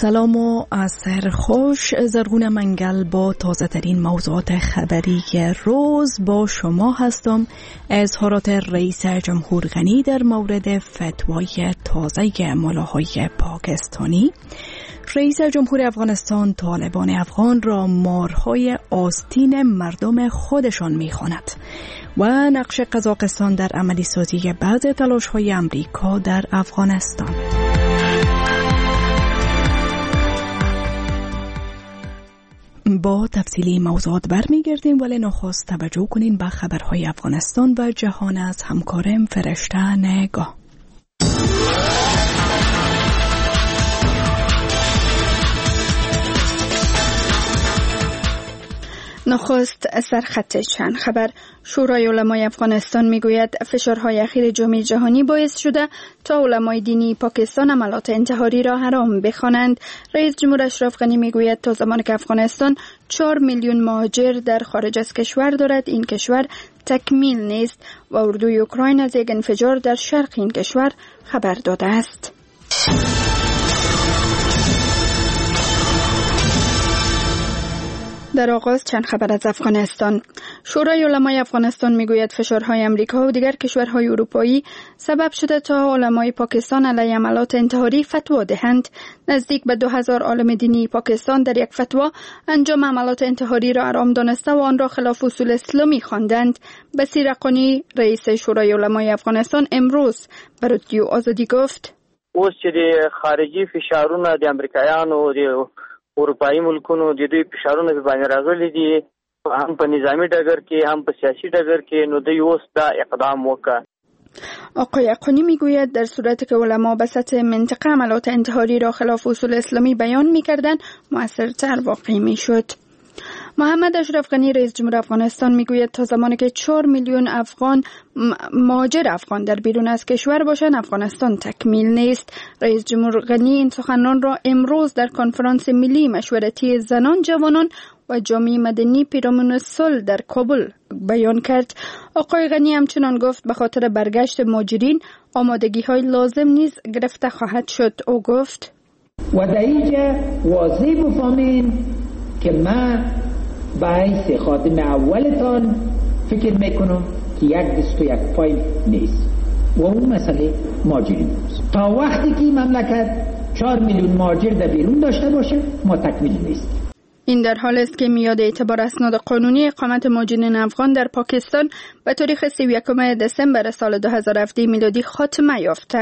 سلام و عصر خوش. زرغون منگل با تازه ترین موضوعات خبری روز با شما هستم. اظهارات رئیس جمهور غنی در مورد فتوای تازه ملاهای پاکستانی. رئیس جمهور افغانستان طالبان افغان را مارهای آستین مردم خودشان می‌خواند و نقش قزاقستان در عملی سازی بعض تلاش‌های امریکا در افغانستان. با تفصیلی موضوعات برمیگردیم، ولی نخست توجه کنین به خبرهای افغانستان و جهان از همکارم فرشته نگاه. نخست سرخط چند خبر. شورای علمای افغانستان میگوید فشارهای اخیر جامعه جهانی باعث شده تا علمای دینی پاکستان عملات انتحاری را حرام بخوانند. رئیس جمهور اشرف غنی میگوید تا زمانی که افغانستان 4 میلیون مهاجر در خارج از کشور دارد، این کشور تکمیل نیست و اردوی اوکراین از یک انفجار در شرق این کشور خبر داده است. در آغاز چند خبر از افغانستان. شورای علمای افغانستان میگوید فشارهای امریکا و دیگر کشورهای اروپایی سبب شده تا علمای پاکستان علیه عملات انتحاری فتوا دهند. نزدیک به 2000 عالم دینی پاکستان در یک فتوا انجام عملات انتحاری را حرام دانسته و آن را خلاف اصول اسلامی خواندند. بصیر قانی رئیس شورای علمای افغانستان امروز به رادیو آزادی گفت: اوس چې د خارجي فشارونه د امریکایانو د اروپایي ملکونو د دوی فشارونه به باندې راغلي دي، هم په نظامی ډګر کې هم په سیاسي ډګر کې، نو دوی اوس دا اقدام وکړ. آقای قانی میگوید در صورتی که علما به سطح منطقه عملات انتحاری را خلاف اصول اسلامی بیان میکردند مؤثرتر واقع میشد. محمد اشرف غنی رئیس جمهور افغانستان میگوید تا زمانی که 4 میلیون مهاجر افغان در بیرون از کشور باشند افغانستان تکمیل نیست. رئیس جمهور غنی این سخنان را امروز در کنفرانس ملی مشورتی زنان، جوانان و جامعه مدنی پیرامون صلح در کابل بیان کرد. آقای غنی همچنان گفت به خاطر برگشت مهاجرین آمادگی‌های لازم نیز گرفته خواهد شد. او گفت: و در اینجا واضح بفهمین که من به حیث خادم اولتان فکر میکنم که یک دست و یک پای نیست و اون مسئله مهاجرین است. تا وقتی که مملکت 4 میلیون مهاجر در بیرون داشته باشه ما تکمیل نیست. این در حال است که میاد اعتبار اسناد قانونی اقامت مهاجرین افغان در پاکستان به تاریخ 31 دسامبر سال 2017 میلادی خاتمه یافت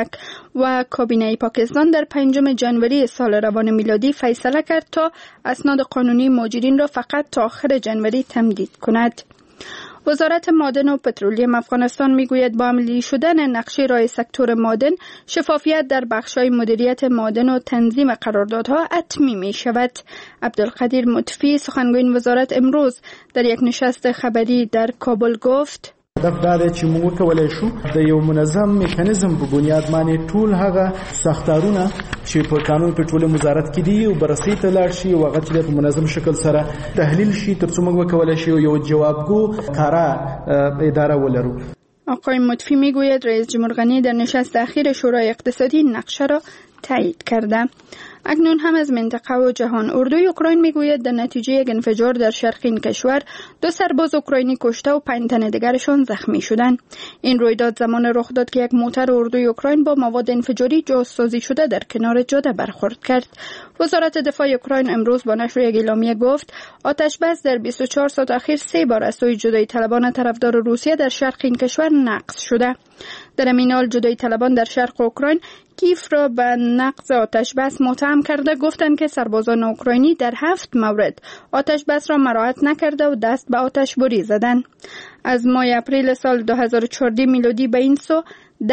و کابینه پاکستان در 5 جنوری سال روان میلادی فیصله کرد تا اسناد قانونی مهاجرین را فقط تا آخر جنوری تمدید کند. وزارت معدن و پترولیم افغانستان میگوید با عملی شدن نقشه رای سکتور معدن شفافیت در بخش‌های مدیریت معدن و تنظیم قراردادها حتمی می شود. عبدالقدیر مطفی سخنگوی وزارت امروز در یک نشست خبری در کابل گفت: دا چې موږ کولای شو د یو منظم میکانیزم په بنیاد باندې ټول هغه ساختارونه چې په قانون پټرولیم وزارت کې دي او بررسي ته لاړ شي او هغه چې په منظم شکل سره تحلیل شي ترڅو موږ وکولای شو یو جوابگو کارا اداره ولرو. آقای مطفی میگوید رئیس جمهور غنی در نشست اخیر شورای اقتصادی نقشه را تایید کرده. اکنون هم از منطقه و جهان. اردوی اوکراین میگوید در نتیجه یک انفجار در شرق این کشور 2 سرباز اوکراینی کشته و 5 تن دیگرشان زخمی شدند. این رویداد زمان رخ داد که یک موتر اردوی اوکراین با مواد انفجاری جاسازی شده در کنار جاده برخورد کرد. وزارت دفاع اوکراین امروز با نشر یک اعلامیه گفت آتش بس در 24 ساعت اخیر 3 بار از سوی جدایی طلبان طرفدار روسیه در شرق این کشور نقض شده. در همین حال جدایی طلبان در شرق اوکراین کیف را به نقض آتش بس متهم کرده، گفتند که سربازان اوکراینی در 7 مورد آتش بس را مراعات نکرده و دست به آتش بری زدند. از ماه اپریل سال 2014 میلادی به این سو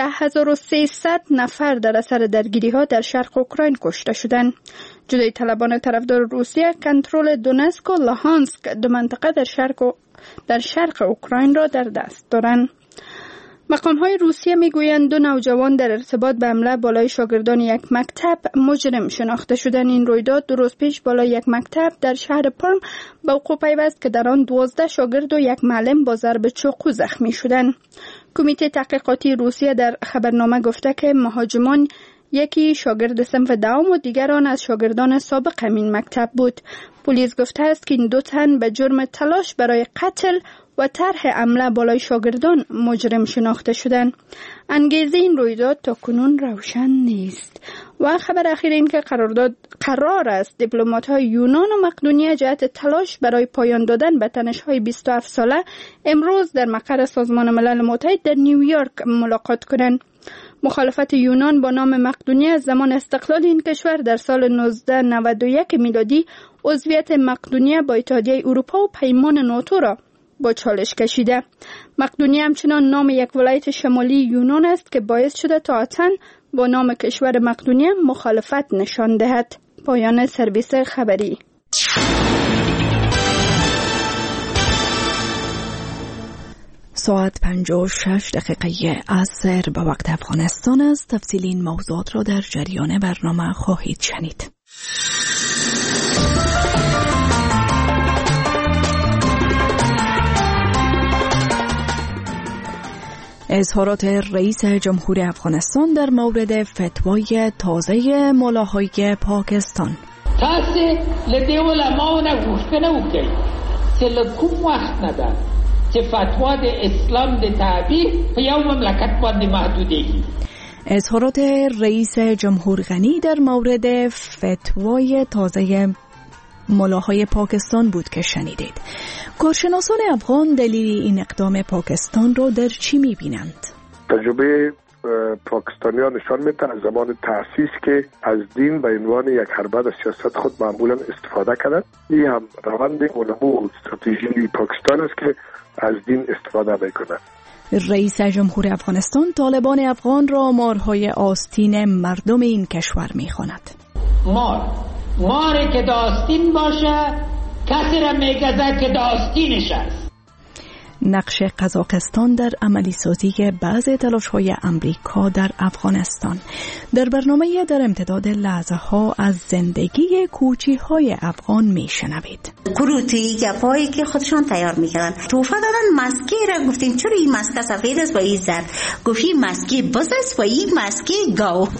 10300 نفر در اثر درگیری‌ها در شرق اوکراین کشته شدند. جدایی طلبان طرفدار روسیه کنترل دونتسک و لوهانسک دو منطقه در شرق اوکراین را در دست دارند. مقام‌های روسیه میگویند 2 نوجوان در ارتباط به حمله بالای شاگردان یک مکتب مجرم شناخته شدند. این رویداد 2 روز پیش بالای یک مکتب در شهر پرم به وقوع پیوست که در آن 12 شاگرد و یک معلم با ضرب چاقو زخمی شدند. کمیته تحقیقاتی روسیه در خبرنامه گفته که مهاجمان یکی شاگرد صنف دوم و دیگر آن از شاگردان سابق همین مکتب بود. پلیس گفته است که این 2 تن به جرم تلاش برای قتل و طرح حمله بالای شاگردان مجرم شناخته شدند. انگیزه این رویداد تا کنون روشن نیست. و خبر اخیر این که قرار است دیپلمات‌های یونان و مقدونیه جهت تلاش برای پایان دادن به تنش‌های 27 ساله امروز در مقر سازمان ملل متحد در نیویورک ملاقات کنند. مخالفت یونان با نام مقدونیه از زمان استقلال این کشور در سال 1991 میلادی عضویت مقدونیه با اتحادیه اروپا و پیمان ناتو را با چالش کشیده. مقدونیه همچنان نام یک ولایت شمالی یونان است که باعث شده تا آتن با نام کشور مقدونیه مخالفت نشان دهد. پایان سرویس خبری. ساعت 56 دقیقه عصر به وقت افغانستان است. تفصیل این موضوعات را در جریان برنامه خواهید شنید. اظهارات رئیس جمهور افغانستان در مورد فتوای تازه ملاهای پاکستان. تاسه لدی علماء نگوشته نوکی سلکوم وقت ندن که فتوا د اسلام د تعبیر په یو مملکت باندې محدودیږي. اظهارات رئیس جمهور غنی در مورد فتوای تازه ملاهای پاکستان بود که شنیدید. کارشناسان افغان دلیل این اقدام پاکستان را در چی می‌بینند؟ تجربه پاکستانیان نشان می‌دهد از زمان تأسیس که از دین به عنوان یک حربه در سیاست خود معمولا استفاده کردند. این هم روند علمو و استراتژی پاکستان است که از دین استفاده می‌کنند. رئیس جمهور افغانستان طالبان افغان را مارهای آستین مردم این کشور می‌خواند. ماری که داستین باشه کسی را میگذد که داستینش است. نقش قزاقستان در عملی سازی بعض تلاش‌های امریکا در افغانستان. در برنامه در امتداد لحظه ها از زندگی کوچی‌های افغان میشنوید. کروتی گپایی که خودشان تیار میکردن. توفه دادن مسکی را گفتیم چرا این مسکه سفید است و این زرد؟ گفتی مسکی بز است و این مسکی گاو.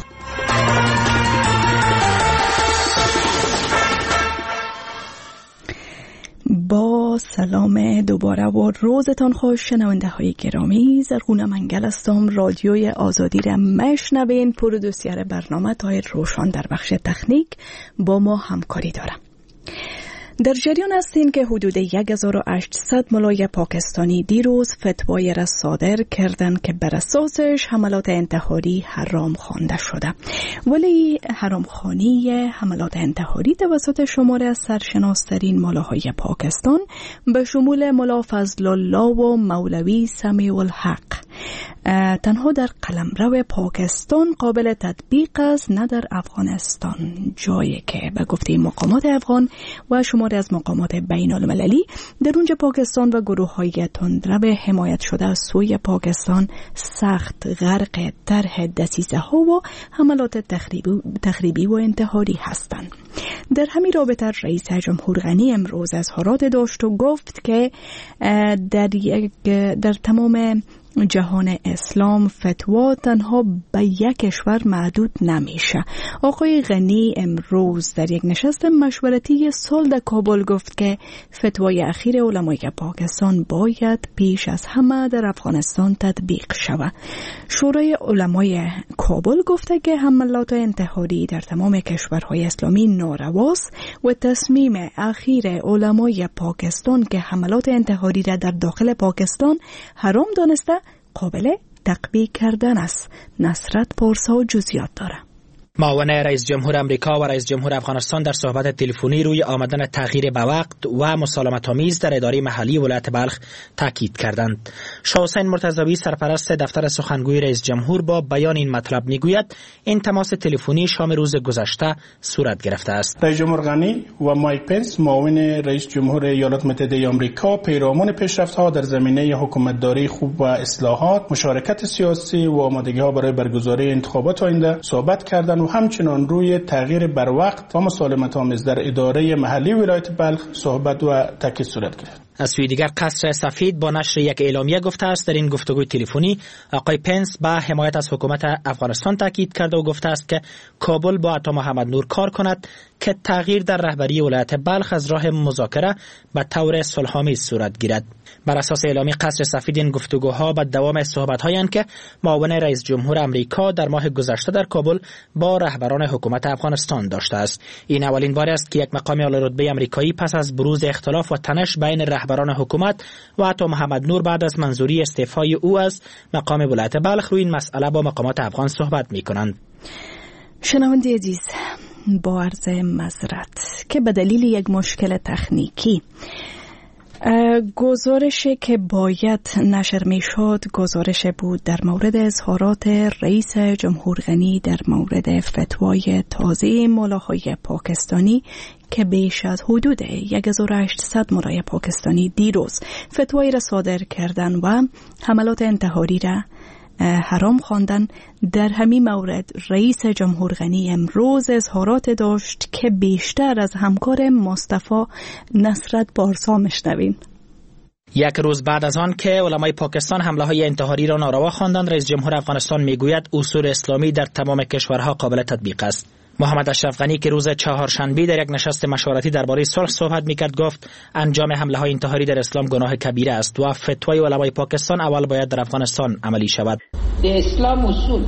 با سلام دوباره و روزتان خوش شنونده های گرامی. زرغونه منگل هستم. رادیوی آزادی را مشنوین. پرودوسر برنامه طاهر روشن در بخش تکنیک با ما همکاری داره. در جریان هستین که حدود 1800 ملای پاکستانی دیروز فتوای را صادر کردند که بر اساسش حملات انتحاری حرام خوانده شده. ولی حرامخوانی حملات انتحاری توسط شماره از سرشناسترین ملاهای پاکستان به شمول ملا فضل الله و مولوی سمیع الحق تنها در قلمرو پاکستان قابل تطبیق است، نه در افغانستان، جایی که به گفته مقامات افغان و شماری از مقامات بین المللی در اونجا پاکستان و گروه‌های تندرو حمایت شده از سوی پاکستان سخت غرق طرح دسیسه‌ها و حملات تخریبی و انتحاری هستند. در همین رابطه رئیس جمهور غنی امروز اظهارات داشت و گفت که در تمام جهان اسلام فتوا تنها به یک کشور محدود نمیشه. آقای غنی امروز در یک نشست مشورتی صلح در کابل گفت که فتوای اخیر علمای پاکستان باید پیش از همه در افغانستان تطبیق شود. شورای علمای کابل گفته که حملات انتحاری در تمام کشورهای اسلامی نارواست و تصمیم اخیر علمای پاکستان که حملات انتحاری را در داخل پاکستان حرام دانسته قابل تطبیق کردن است. نصرت پارسا جزئیات داره. معاون رئیس جمهور امریکا و رئیس جمهور افغانستان در صحبت تلفنی روی آمدن تغییر به وقت و مسالمت‌آمیز در اداره محلی ولایت بلخ تاکید کردند. شاه حسین مرتضوی سرپرست دفتر سخنگوی رئیس جمهور با بیان این مطلب میگوید این تماس تلفنی شام روز گذشته صورت گرفته است. رئیس جمهور غنی و مایک پنس معاون رئیس جمهور ایالات متحده آمریکا پیرامون پیشرفت‌ها در زمینه حکومتداری خوب و اصلاحات، مشارکت سیاسی و آمادگی‌ها برای برگزاری انتخابات آینده صحبت کردند. همچنان روی تغییر بر وقت و مسالمت‌آمیز در اداره محلی ولایت بلخ صحبت و تاکید صورت گرفت. از سوی دیگر قصر سفید با نشر یک اعلامیه گفته است در این گفتگوی تلفنی آقای پنس به حمایت از حکومت افغانستان تاکید کرده و گفته است که کابل با عطا محمد نور کار کند که تغییر در رهبری ولایت بلخ از راه مذاکره به طور صلح‌آمیز صورت گیرد. بر اساس اعلامیه قصر سفید این گفتگوها به دوام صحبت‌هایی که معاون رئیس جمهور آمریکا در ماه گذشته در کابل با رهبران حکومت افغانستان داشته است. این اولین بار است که یک مقام اعلی رتبه آمریکایی پس از بروز اختلاف و تنش بین رهبران حکومت و عطا محمد نور بعد از منظوری استعفای او از مقام ولایت بلخ روی این مسئله با مقامات افغان صحبت می‌کنند. شنونده عزیز، با عرض معذرت که به دلیل یک مشکل تکنیکی گزارشی که باید نشر می شد گزارش بود در مورد اظهارات رئیس جمهور غنی در مورد فتوای تازه ملاهای پاکستانی که بیش از حدود 1800 ملای پاکستانی دیروز فتوایی را صادر کردن و حملات انتحاری را حرام خواندن. در همین مورد رئیس جمهور غنی امروز اظهارات داشت که بیشتر از همکار مصطفی نصرت پارسا میشنویم. یک روز بعد از آن که علمای پاکستان حمله‌های انتحاری را ناروا خواندند، رئیس جمهور افغانستان میگوید اصول اسلامی در تمام کشورها قابل تطبیق است. محمد اشرف غنی که روز چهارشنبه در یک نشست مشاورتی درباره صلح صحبت میکرد گفت انجام حمله‌های انتحاری در اسلام گناه کبیره است و فتوای علمای پاکستان اول باید در افغانستان عملی شود. اسلام اصول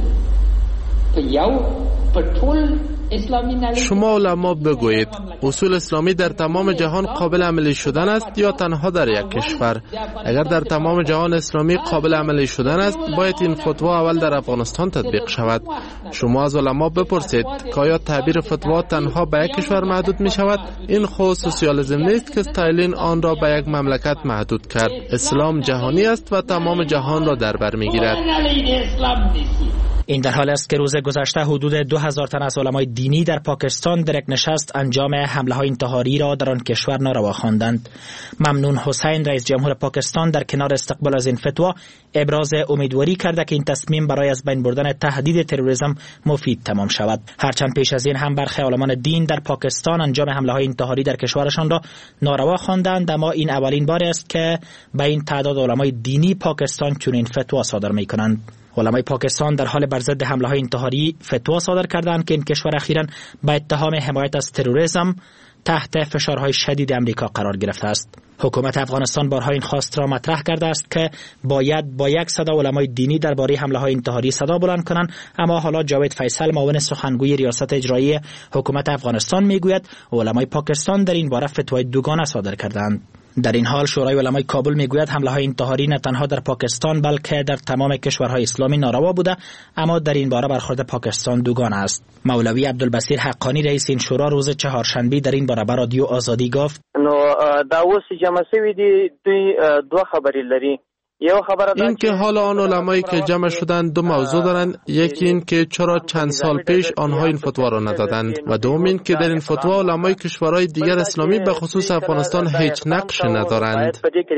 شما علما بگویید اصول اسلامی در تمام جهان قابل عملی شدن است یا تنها در یک کشور؟ اگر در تمام جهان اسلامی قابل عملی شدن است باید این فتوا اول در افغانستان تطبیق شود. شما از علما بپرسید که آیا تعبیر فتوا تنها به یک کشور محدود می شود؟ این خود سوسیالیسم نیست که استالین آن را به یک مملکت محدود کرد. اسلام جهانی است و تمام جهان را در بر می گیرد. این در حال است که روز گذشته حدود 2000 تن از علمای دینی در پاکستان در یک نشست انجام حمله‌های انتحاری را در آن کشور ناروا خواندند. ممنون حسین رئیس جمهور پاکستان در کنار استقبال از این فتوا ابراز امیدواری کرده که این تصمیم برای از بین بردن تهدید تروریسم مفید تمام شود. هرچند پیش از این هم برخی علمان دین در پاکستان انجام حمله‌های انتحاری در کشورشان را ناروا خواندند، اما این اولین بار است که به این تعداد علمای دینی پاکستان چنین فتوا صادر می‌کنند. علمای پاکستان در حال بر ضد حمله‌های انتحاری فتوا صادر کردند که این کشور اخیراً با اتهام حمایت از تروریسم تحت فشارهای شدید امریکا قرار گرفته است. حکومت افغانستان بارها این خواست را مطرح کرده است که باید با یک صدا علمای دینی درباره حمله‌های انتحاری صدا بلند کنند، اما حالا جاوید فیصل معاون سخنگوی ریاست اجرایی حکومت افغانستان میگوید علمای پاکستان در این باره فتوای دوگانه صادر کردند. در این حال شورای علمای کابل میگوید حمله‌های انتحاری نه تنها در پاکستان بلکه در تمام کشورهای اسلامی ناروا بوده، اما در این باره برخورد پاکستان دوگانه است. مولوی عبدالبصیر حقانی رئیس این شورا روز چهارشنبه در این باره به رادیو آزادی گفت دا اوس جمع شوی دي دوی دوه خبرې لري. این که حالا آن علمایی که جمع شدند دو موضوع دارند، یکی این که چرا چند سال پیش آنها این فتوا را ندادند و دوم این که در این فتوا علمای کشورهای دیگر اسلامی به خصوص افغانستان هیچ نقش ندارند.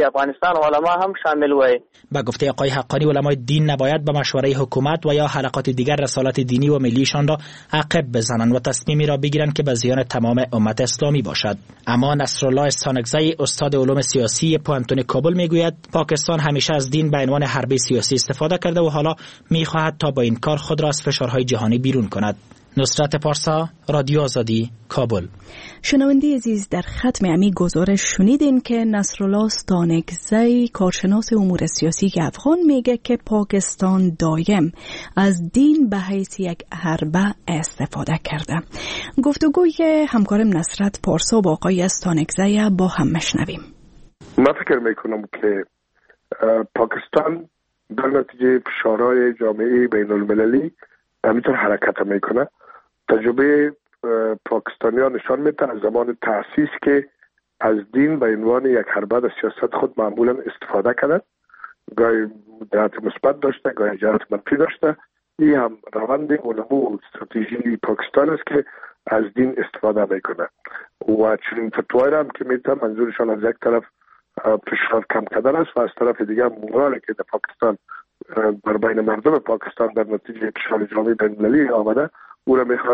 با گفته آقای حقانی علمای دین نباید به مشوره حکومت و یا حلقات دیگر رسالت دینی و ملیشان را عقب بزنند و تصمیمی را بگیرند که به زیان تمام امت اسلامی باشد. اما نصرالله استانکزی استاد علوم سیاسی پوهنتون کابل میگوید پاکستان همیشه از دین به عنوان حربه سیاسی استفاده کرده و حالا میخواهد تا با این کار خود را از فشارهای جهانی بیرون کند. نصرت پارسا، رادیو آزادی، کابل. شنونده عزیز، در ختم امی گزارش شنیدین که نصرالله استانکزی کارشناس امور سیاسی افغان میگه که پاکستان دایم از دین به حیث یک حربه استفاده کرده. گفتگوی همکارم نصرت پارسا با آقای استانکزی با هم مشنویم. من فکر میکنم که پاکستان در نتیجه فشارهای جامعه بین المللی همینطور حرکت میکنه. تجربه پاکستانیان نشان میده از زمان تأسیس که از دین به عنوان یک حربه در سیاست خود معمولا استفاده کردن. گاهی جهت مثبت داشته، گاهی جهت منفی داشته. این هم روند نمو استراتژی پاکستان است که از دین استفاده میکنه و چنین فتوایی هم که میتونه منظورشان از یک طرف فشار کم کردن است و از طرف دیگر مورالی که در پاکستان بر بین مردم پاکستان در نتیجه فشار جامعه بین‌المللی آمده او را میخواد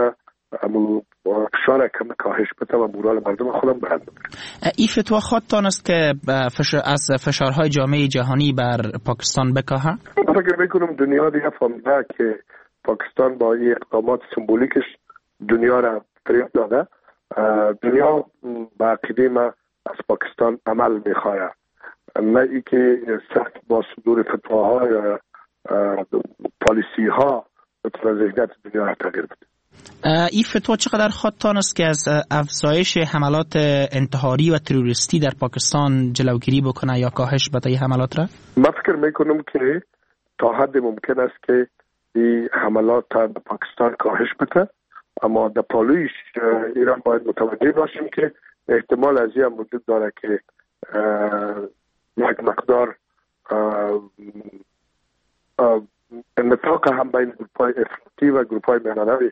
امو فشار کم کاهش بده و مورال مردم خودم بلند بده. این فتوا خودتان است که از فشارهای جامعه جهانی بر پاکستان بکاهه؟ من فکر میکنم دنیا دیگه فهمیده که پاکستان با این اقدامات سمبولیکش دنیا را فریب داده. دنیا با عقیده ما از پاکستان عمل میخواه، نه ای که صرف با صدور فتواها یا پالیسی ها بتونه ذهنیت دنیا را تغییر بده. این فتوا چقدر خودتان است که از افزایش حملات انتحاری و تروریستی در پاکستان جلوگیری بکنه یا کاهش بده این حملات را؟ من فکر میکنم که تا حد ممکن است که این حملات در پاکستان کاهش بده، اما در پالویش ایران باید متوجه باشیم که احتمال از این وجود داره که یک مقدار نفاق هم بین گروپ‌های افراطی و گروپ‌های میانروی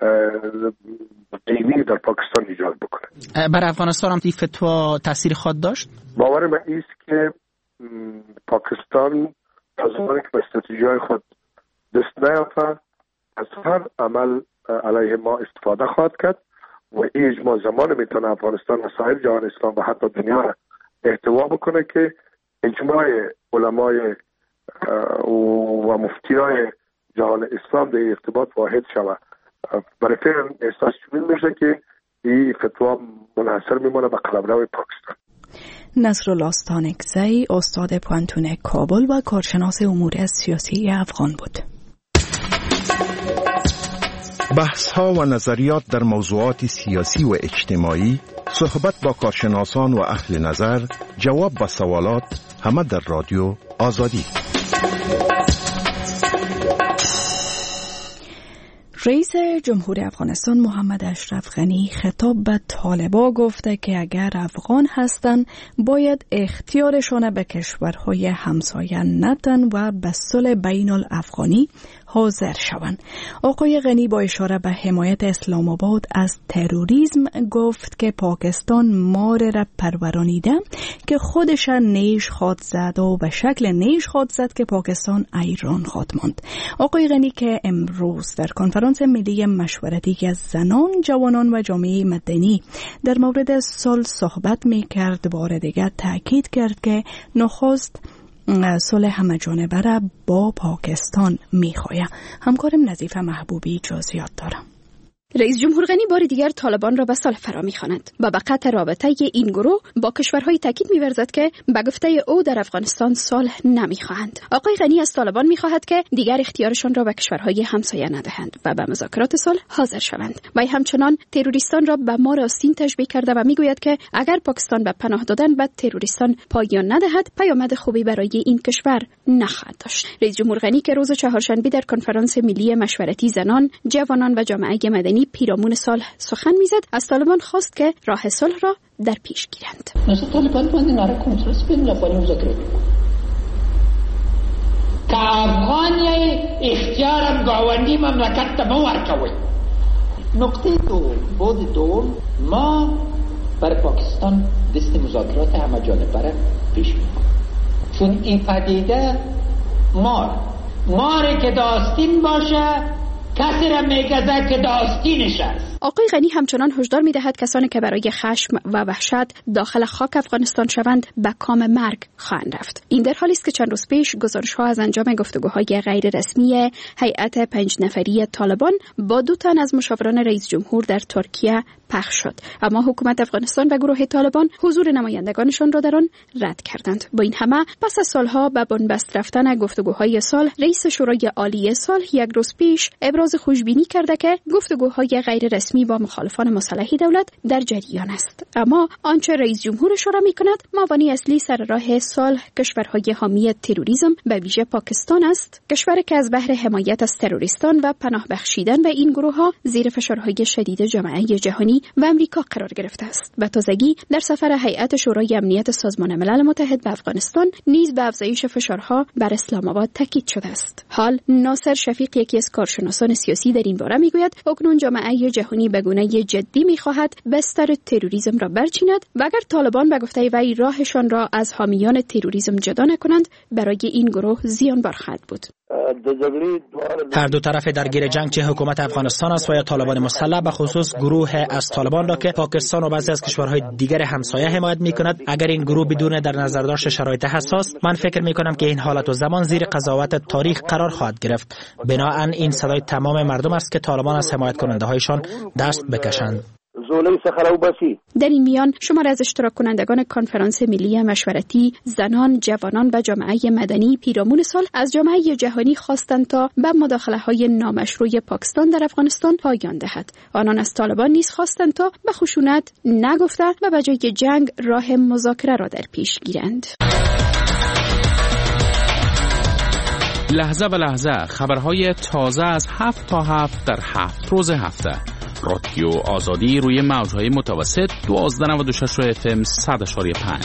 دینی در پاکستان ایجاد بکنه. بر افغانستان هم این فتوا تاثیر خود داشت؟ باور من است که پاکستان از زمانی که به استراتژی‌های خود دست نیافته از هر عمل علیه ما استفاده خواهد کرد و این اجماع زمان میتونه افغانستان و سایر جهان اسلام و حتی دنیا را احتوا بکنه که اجماع علمای و مفتیای جهان اسلام در ارتباط واحد شود. برای فعلا احساس چنین میشه که این فتوا منحصر میمونه به قلمرو پاکستان. نصرالله استانکزی استاد پوانتون کابل و کارشناس امور سیاسی افغان بود. بحث ها و نظریات در موضوعات سیاسی و اجتماعی، صحبت با کارشناسان و اهل نظر، جواب به سوالات، همه در رادیو آزادی. رئیس جمهور افغانستان محمد اشرف غنی خطاب به طالبان گفته که اگر افغان هستند باید اختیارشان به کشورهای همسایه ندن و به صلح بین الافغانی حاضر شوند. آقای غنی با اشاره به حمایت اسلام آباد از تروریسم گفت که پاکستان مار را پرورانیده که خودش نیش خواد زد و به شکل نیش خواد زد که پاکستان ایران خواد ماند. آقای غنی که امروز در کنفرانس ملی مشورتی از زنان، جوانان و جامعه مدنی در مورد صلح صحبت می‌کرد، بار دیگر تاکید کرد که نخست صلح همه‌جانبه را با پاکستان می‌خواهد. همکارم نظیفه محبوبی جزئیات دارم. رئیس جمهور غنی بار دیگر طالبان را به صلح فرا می‌خواند و به قطع رابطه این گروه با کشورهای تاکید می‌ورزد که به گفته او در افغانستان صلح نمی‌خواهند. آقای غنی از طالبان می‌خواهد که دیگر اختیارشان را به کشورهای همسایه ندهند و به مذاکرات صلح حاضر شوند. و همچنان تروریستان را به مار آستین تشبیه کرده و می‌گوید که اگر پاکستان به پناه دادن به تروریستان پایان ندهد، پیامد خوبی برای این کشور نخواهد داشت. رئیس جمهور غنی که روز چهارشنبه در کنفرانس ملی مشورتی زنان، جوانان و جامعه مدنی پیرامون صلح سخن میزد، از طالبان خواست که راه صلح را در پیش گیرند. مثلا طالبان باید ناره کنترس بین لفظی مذاکره که افغانی اختیار گاوندی مملکت تا ورکوی. نقطه بود دوم، ما بر پاکستان دست مذاکرات همه جانبه را پیش می‌گیریم، چون این پدیده ماری که داستین باشه کسی را میگذد که داستینش است. آقای غنی همچنان هشدار می‌دهد کسانی که برای خشم و وحشت داخل خاک افغانستان شوند به کام مرگ خواهند رفت. این در حالی است که چند روز پیش گزارش‌ها از انجام گفتگوهای غیر رسمی هیئت 5 نفری طالبان با 2 تن از مشاوران رئیس جمهور در ترکیه پخش شد، اما حکومت افغانستان و گروه طالبان حضور نمایندگانشان را در آن رد کردند. با این همه پس از سالها به بنبست رفتن گفتگوهای صلح، رئیس شورای عالی صلح یک روز پیش ابراز خوشبینی کرده که گفتگوهای غیر رسمی با مخالفان مسلح دولت در جریان است. اما آنچه رئیس جمهور اشاره می‌کند، موانع اصلی سر راه صلح کشورهای حامی تروریسم به ویژه پاکستان است، کشوری که از بهر حمایت از تروریستان و پناه بخشیدن به این گروه‌ها زیر فشارهای شدید جامعه جهانی و امریکا قرار گرفته است. به تازگی در سفر هیئت شورای امنیت سازمان ملل متحد به افغانستان نیز به افزایش فشارها بر اسلام آباد تاکید شده است. حال ناصر شفیق، یکی از کارشناسان سیاسی در این باره، میگوید اکنون جامعه جهانی به گونه جدی میخواهد بستر تروریسم را برچیند و اگر طالبان به گفته وی راهشان را از حامیان تروریسم جدا نکنند، برای این گروه زیانبار خواهد بود. هر دو طرف درگیر جنگ، چه حکومت افغانستان است و یا طالبان مسلح، به خصوص گروه از طالبان را که پاکستان و بعضی از کشورهای دیگر همسایه حمایت می‌کند، اگر این گروه بدون در نظر داشت شرایط حساس، من فکر می‌کنم که این حالت و زمان زیر قضاوت تاریخ قرار خواهد گرفت. بنابراین این صدای تمام مردم است که طالبان از حمایت کننده‌هایشان دست بکشند. در این میان شماری از اشتراک کنندگان کنفرانس ملی مشورتی زنان، جوانان و جامعه مدنی پیرامون سال از جامعه جهانی خواستند تا به مداخله‌های نامشروع پاکستان در افغانستان پایان دهد. آنان از طالبان نیز خواستند تا به خشونت نگفته و به جای جنگ راه مذاکره را در پیش گیرند. لحظه به لحظه خبرهای تازه از 7 تا 7 در 7 روز هفته. رادیو آزادی روی موجهای متوسط 1296 FM 100.5.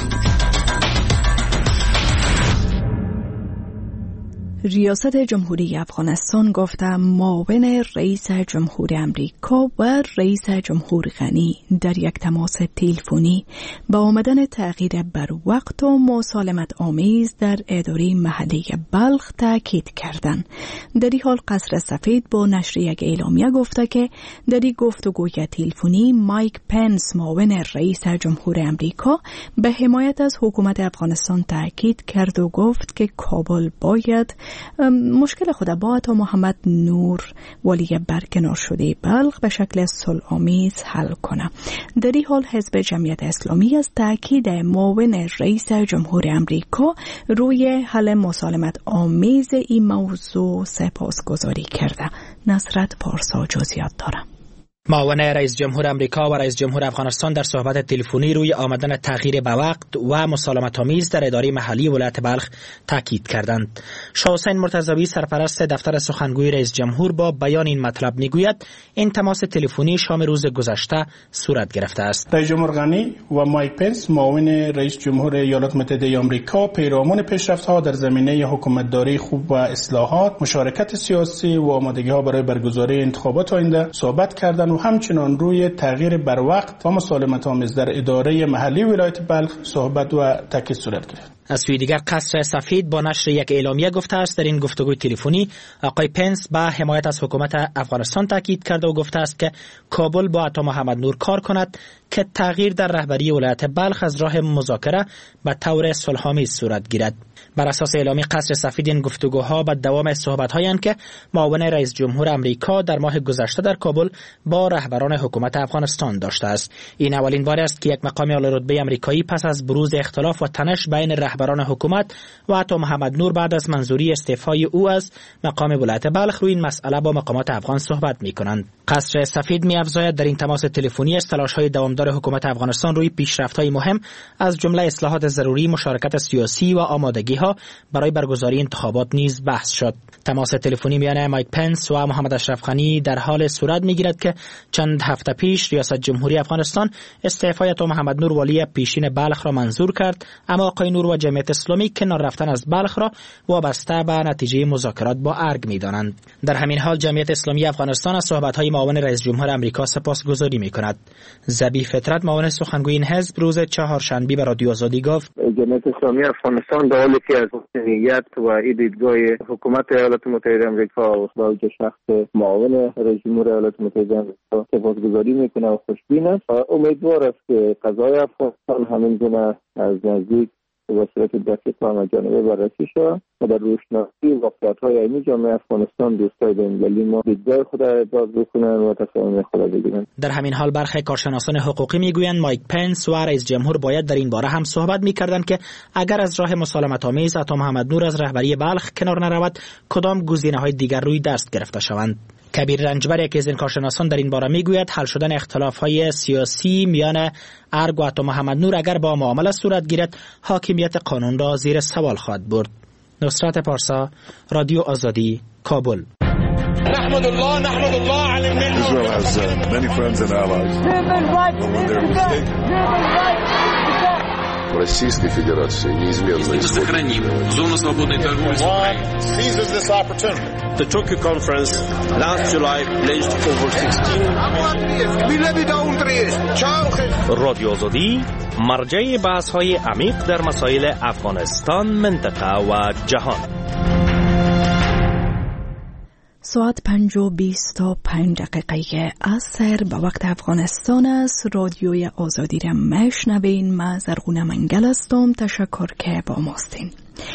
ریاست جمهوری افغانستان گفته معاون رئیس جمهور امریکا و رئیس جمهور غنی در یک تماس تلفنی با آمدن تغییر بر وقت و مسالمت آمیز در اداره محلی بلخ تاکید کردند. در این حال قصر سفید با نشر یک اعلامیه گفته که در این گفتگوی تلفنی مایک پنس معاون رئیس جمهور امریکا به حمایت از حکومت افغانستان تاکید کرد و گفت که کابل باید مشکل خود با عطا محمد نور ولی برکنار شده بلخ به شکل صلح‌آمیز حل کنه. در این حال حزب جمعیت اسلامی از تاکید معاون رئیس جمهور امریکا روی حل مسالمت آمیز این موضوع سپاسگزاری کرده. نصرت پارسا جزئیات داره. معاون رئیس جمهور امریکا و رئیس جمهور افغانستان در صحبت تلفنی روی آمدن تغییر به وقت و مسالمت آمیز در اداره محلی ولایت بلخ تاکید کردند. شاه حسین مرتضوی سرپرست دفتر سخنگوی رئیس جمهور با بیان این مطلب میگوید این تماس تلفنی شام روز گذشته صورت گرفته است. رئیس جمهور غنی و مایک پنس معاون رئیس جمهور ایالات متحده آمریکا پیرامون پیشرفت‌ها در زمینه حکومتداری خوب و اصلاحات، مشارکت سیاسی و آمادگی‌ها برای برگزاری انتخابات آینده صحبت کردند و همچنان روی تغییر بر وقت و مسالمت آمیز در اداره محلی ولایت بلخ صحبت و تاکید صورت گرفت. از سوی دیگر قصر سفید با نشر یک اعلامیه گفته است در این گفتگوی تلفنی آقای پنس به حمایت از حکومت افغانستان تاکید کرده و گفته است که کابل با عطا محمد نور کار کند که تغییر در رهبری ولایت بلخ از راه مذاکره به طور صلح‌آمیز صورت گیرد. بر اساس اعلامیه قصر سفید این گفتگوها به دوام صحبت‌هایی که معاون رئیس جمهور امریکا در ماه گذشته در کابل با رهبران حکومت افغانستان داشته است. این اولین بار است که یک مقام اعلی رتبه آمریکایی پس از بروز اختلاف و تنش بین رهبران حکومت و عطا محمد نور بعد از منظوری استعفای او از مقام ولایت بلخ روی این مسئله با مقامات افغان صحبت می‌کنند. قصر سفید می‌افزاید در این تماس تلفنی از تلاش‌های دوامدار حکومت افغانستان روی پیشرفت‌های مهم از جمله اصلاحات ضروری، مشارکت سیاسی و آمادگی‌ها برای برگزاری انتخابات نیز بحث شد. تماس تلفنی میان مایک پنس و محمد اشرف غنی در حال صورت می‌گیرد که چند هفته پیش ریاست جمهوری افغانستان استعفای عطا محمد نور ولی پیشین بلخ را منظور کرد، اما آقای نور و جمعیت اسلامی کنار رفتن از بلخ را وابسته به نتیجه مذاکرات با ارگ می‌دانند. در همین حال جمعیت اسلامی افغانستان از صحبت‌های معاون رئیس جمهور امریکا سپاسگزاری می‌کند. ذبیح فطرت معاون سخنگوی این حزب روز چهارشنبه به رادیو آزادی گفت جمعیت اسلامی افغانستان در حالی که از نیت و دیدگاه حکومت ایالات متحده آمریکا و با شخص معاون رئیس جمهور ایالات متحده آمریکا سپاسگزاری می‌کند و خوشبین است، امیدوار است که قضای افغانستان همین گونه از نزدیک به صورت دقیق و همه‌جانبه بررسی شود و در روشنایی واقعیت‌های عینی جامعه افغانستان دوستای بین‌المللی ما دیدگاه خود را ابراز بکنند و تصمیم خود را بگیرند. در همین حال برخی کارشناسان حقوقی میگویند مایک پنس و رئیس جمهور باید در این باره هم صحبت می‌کردند که اگر از راه مسالمت آمیز عطا محمد نور از رهبری بلخ کنار نرود کدام گزینه‌های دیگر روی دست گرفته شوند. کبیر رنجبر یکی از این کارشناسان در این باره میگوید حل شدن اختلاف‌های سیاسی میان ارگ و عطا محمد نور اگر با معامله صورت گیرد حاکمیت قانون را زیر سوال خواهد برد. نصرت پارسا، رادیو آزادی، کابل. نحمد الله علی الملل. Israel has many friends and allies. Российской Федерации неизменно сохраним зону свободной торговли с Украиной. Seizes this opportunity. The Tokyo conference last July pledged over 16 رادیو آزادی مرجع بحث‌های عمیق در مسائل افغانستان، منطقه و جهان. ساعت 5:25 عصر به وقت افغانستان است. رادیوی آزادی را میشنوین. من زرغونه منگل هستم. تشکر که با ماستین.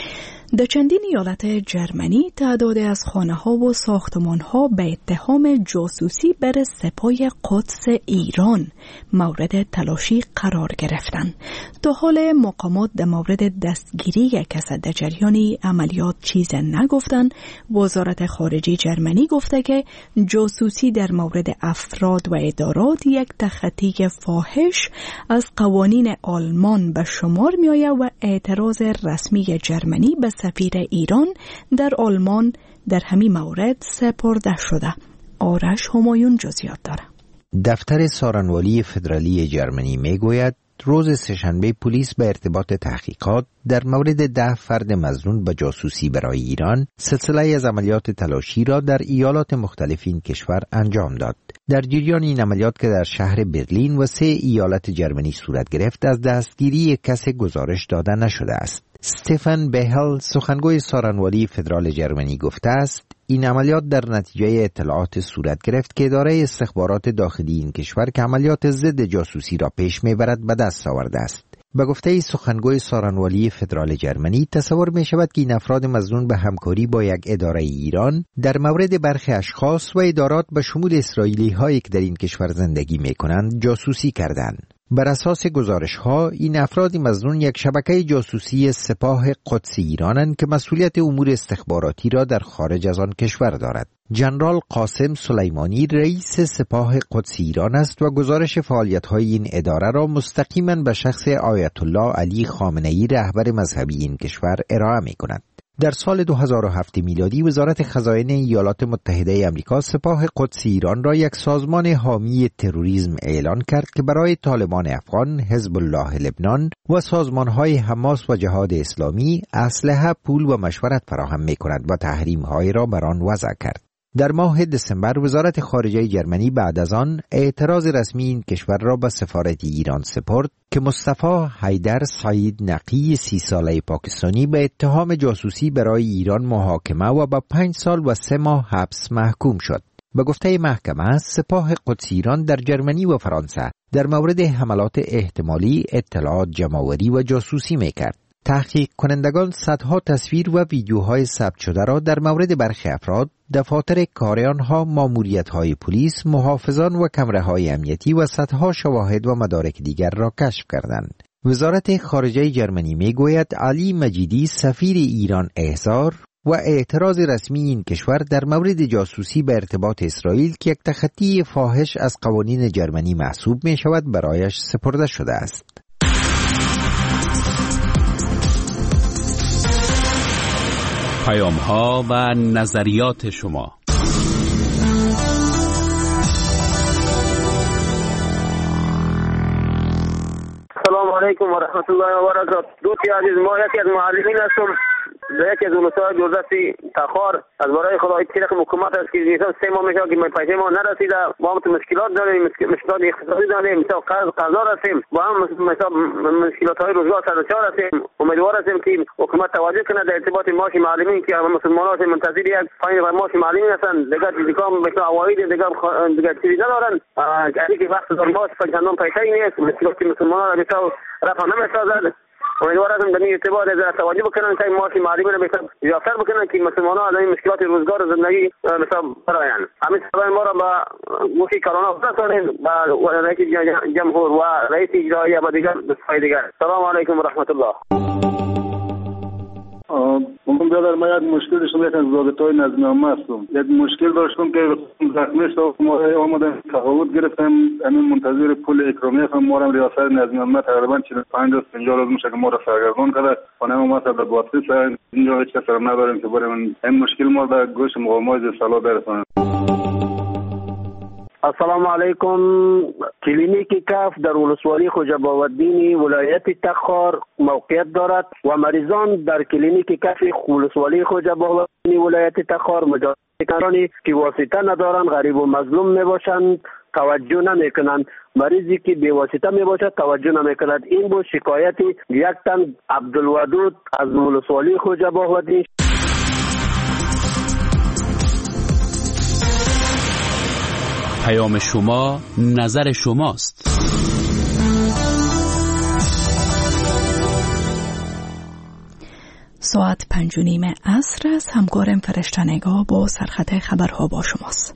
در چندین ایالت جرمنی تعدادی از خانه‌ها و ساختمان‌ها به اتهام جاسوسی بر سپاه قدس ایران مورد تلاشی قرار گرفتند. تا حال مقامات در مورد دستگیری یک کس در جریان عملیات چیز نگفتند. وزارت خارجه جرمنی گفته که جاسوسی در مورد افراد و ادارات یک تخطی فاحش از قوانین آلمان به شمار می‌آید و اعتراض رسمی جرمنی به سفیر ایران در آلمان در همین مورد سپرده شده. آرش همایون جزئیات داره. دفتر سارنوالی فدرالی جرمنی میگوید روز سه‌شنبه پلیس به ارتباط تحقیقات در مورد 10 فرد مظنون به جاسوسی برای ایران سلسله از عملیات تلاشی را در ایالات مختلف این کشور انجام داد. در جریان این عملیات که در شهر برلین و 3 ایالت جرمنی صورت گرفت، از دستگیری کسی گزارش داده نشده است. استفان بهل، سخنگوی سارنوالی فدرال جرمنی، گفته است این عملیات در نتیجه اطلاعات صورت گرفت که اداره استخبارات داخلی این کشور که عملیات ضد جاسوسی را پیش میبرد به دست آورده است. به گفته سخنگوی سارنوالی فدرال جرمنی، تصور می شود که این افراد مظنون به همکاری با یک اداره ایران در مورد برخی اشخاص و ادارات به شمول اسرائیلی هایی که در این کشور زندگی می کنند جاسوسی کردند. بر اساس گزارش ها این افراد مظنون یک شبکه جاسوسی سپاه قدس ایرانند که مسئولیت امور استخباراتی را در خارج از آن کشور دارد. جنرال قاسم سلیمانی رئیس سپاه قدس ایران است و گزارش فعالیت‌های این اداره را مستقیما به شخص آیت الله علی خامنه‌ای رهبر مذهبی این کشور ارائه می‌کند. در سال 2007 میلادی وزارت خزائن ایالات متحده آمریکا سپاه قدس ایران را یک سازمان حامی تروریسم اعلان کرد که برای طالبان افغان، حزب الله لبنان و سازمان‌های حماس و جهاد اسلامی اسلحه، پول و مشورت فراهم می‌کند و تحریم‌های را بر آن وضع کرد. در ماه دسامبر وزارت خارجه جرمنی بعد از آن اعتراض رسمی این کشور را به سفارت ایران سپرد که مصطفی حیدر سعید نقی 30 ساله پاکستانی به اتهام جاسوسی برای ایران محاکمه و به 5 سال و 3 ماه حبس محکوم شد. به گفته محکمه سپاه قدس ایران در جرمنی و فرانسه در مورد حملات احتمالی اطلاعات جمع‌آوری و جاسوسی می‌کرد. تحقیق کنندگان صدها تصویر و ویدیوهای ثبت شده را در مورد برخی افراد، دفاتر کار آنها، ماموریت‌های پلیس، محافظان و کمره‌های امنیتی و صدها شواهد و مدارک دیگر را کشف کردند. وزارت خارجه جرمنی میگوید علی مجیدی سفیر ایران احضار و اعتراض رسمی این کشور در مورد جاسوسی به ارتباط اسرائیل که یک تخطی فاحش از قوانین جرمنی محسوب می شود برایش سپرده شده است. پیام‌ها و نظریات شما. سلام علیکم و رحمت الله و برکاته. دوستی عزیز، ما یکی از معلمین هستم در یکی از اولوستای جوزفت تخار. از برای خدا اتفاق حکومت است که مثلا 3 ماه میشه که پیسه ما نرسیده. با هم مشکلات داریم، مشکلات اقتصادی داریم، مثلا قرضدار هستیم، با هم مثلا مشکلات‌های روزگار سرچار هستیم. امیدوار هستیم که حکومت توجه کنه در ارتباط معاش معلمین که مسلمانان منتظر یک فایل معاش معلمین هستند. دیگر دیگه مثلا عواید دیگر چیزی ندارن. اگه که وقت دارن معاش چندان پیسه نیست، مشکلات مثلا مثلا رفع نمی‌سازد. امیدوار هستم در این ارتباط از توجه بکنن که معاش معلمین رو بهتر زیادتر بکنن که مسلمانان از این مشکلات روزگار و زندگی مثلا برآیند. همین سبب ما را با گوشی کرونا فرستادیم با رئیس جمهور و رئیس اجرایی و دیگر دوستای دیگر. سلام علیکم و رحمت الله. من برادر ما یک مشکل داشتم، یک از ضابطه‌های نظم عامه هستم. یک مشکل داشتم که زخمی شدم، ما آمدن تقاعد گرفتم، همین منتظر پول اکرامیه هم. ما هم ریاست نظم عامه تقریبا 45 روز 50 روز میشه که ما را سرگردان کرده. خانه ما در باتری سر اینجا هیچ کس هم نداریم که بریم این مشکل ما در گوش مقامات صلاح برسونیم. السلام علیکم. کلینیک کف در ولسوالی خوجابالدین ولایت تخار موقعیت دارد و مریضان در کلینیک کف ولسوالی خوجابالدین ولایت تخار مجاورانی که واسطه ندارند، غریب و مظلوم میباشند، توجه نمیکنند. مریضی که بی واسطه میباشد توجه نمیکند. این بود شکایت یک تن عبدالودود از ولسوالی خوجابالدین. پیام شما نظر شماست. ساعت 5:30 عصر است. همکارم فرشته نگاه با سرخط خبرها با شماست.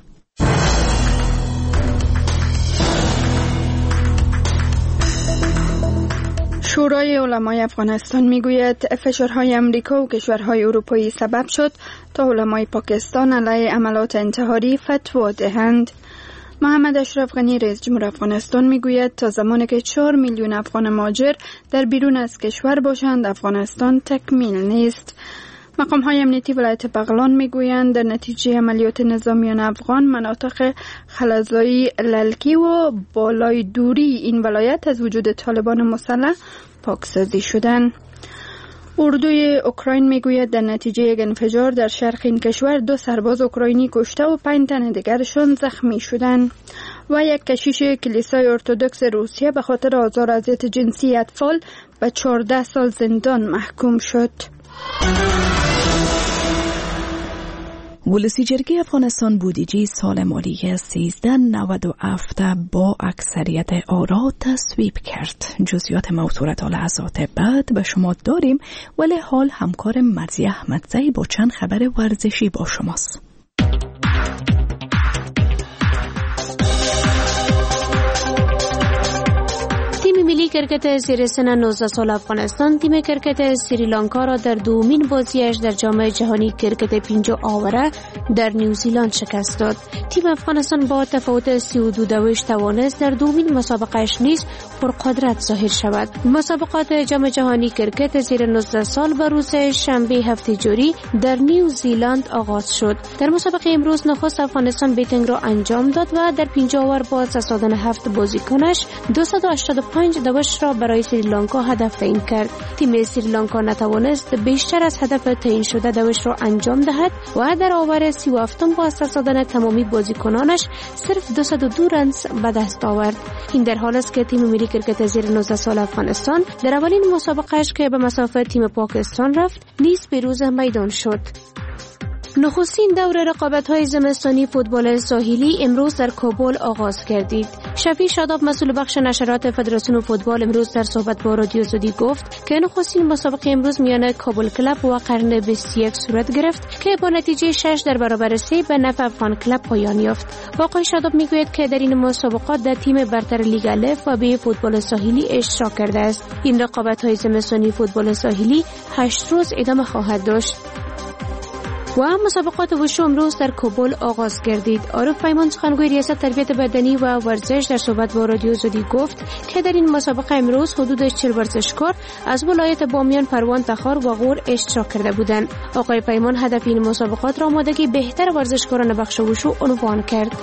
شورای علمای افغانستان میگوید فشارهای امریکا و کشورهای اروپایی سبب شد تا علمای پاکستان علیه عملات انتحاری فتوا دهند. محمد اشرف غنی رئیس جمهور افغانستان میگوید تا زمانی که 4 میلیون افغان مهاجر در بیرون از کشور باشند افغانستان تکمیل نیست. مقام‌های امنیتی ولایت بغلان میگویند در نتیجه عملیات نظامیان افغان مناطق خلزایی، للکی و بالای دوری این ولایت از وجود طالبان مسلح پاکسازی شدند. اردوی اوکراین میگوید در نتیجه یک انفجار در شرق این کشور 2 سرباز اوکراینی کشته و 5 تن دیگرشان زخمی شدند. و یک کشیش کلیسای ارتدوکس روسیه به خاطر آزار و اذیت جنسی اطفال به 14 سال زندان محکوم شد. ولسی جرگه افغانستان بودجه سال مالی 1397 با اکثریت آرا تصویب کرد. جزئیات موضوع تا لحظات بعد به شما داریم، ولی حال همکار مرزی احمدزی با چند خبر ورزشی با شماست. ملی کرکت زیر سن 19 سال افغانستان تیم کرکت سریلانکا را در دومین بازیش در جام جهانی کرکت 50 آوره در نیوزیلند شکست داد. تیم افغانستان با تفاوت 32 دوش توانست در دومین مسابقهش نیز پرقدرت ظاهر شود. مسابقات جام جهانی کرکت زیر 19 سال به روز شنبه هفته جاری در نیوزیلند آغاز شد. در مسابقه امروز نخست افغانستان بیتینگ را انجام داد و در 50 اوور با دادن 7 بازیکنش 285 دوش را برای سریلانکا هدف تعیین کرد. تیم سریلانکا نتوانست بیشتر از هدف تعیین شده دوش را انجام دهد و در آور 37 با از دست دادن تمامی بازیکنانش صرف 202 رنز به دست آورد. این در حالی است که تیم ملی کرکت زیر 19 سال افغانستان در اولین مسابقهش که به مسافت تیم پاکستان رفت نیز پیروز میدان شد. نخستین دور رقابت‌های زمستانی فوتبال ساحلی امروز در کابل آغاز گردید. شفیع شاداب مسئول بخش نشرات فدراسیون فوتبال امروز در صحبت با رادیو آزادی گفت که نخستین مسابقه امروز میان کابل کلاب و قرن 21 صورت گرفت که با نتیجه 6 در برابر 3 به نفع افغان کلاب پایان یافت. آقای شاداب میگوید که در این مسابقات در تیم برتر لیگ الف و ب فوتبال ساحلی اشتراک کرده است. این رقابت‌های زمستانی فوتبال ساحلی 8 روز ادامه خواهد داشت. و مسابقات وشو امروز در کابل آغاز گردید. عارف پیمان سخنگوی ریاست تربیت بدنی و ورزش در صحبت با رادیو آزادی گفت که در این مسابقه امروز حدود 40 ورزشکار از ولایت بامیان، پروان، تخار و غور اشتراک کرده بودند. آقای پیمان هدف این مسابقات را آمادگی بهتر ورزشکاران بخش وشو عنوان کرد.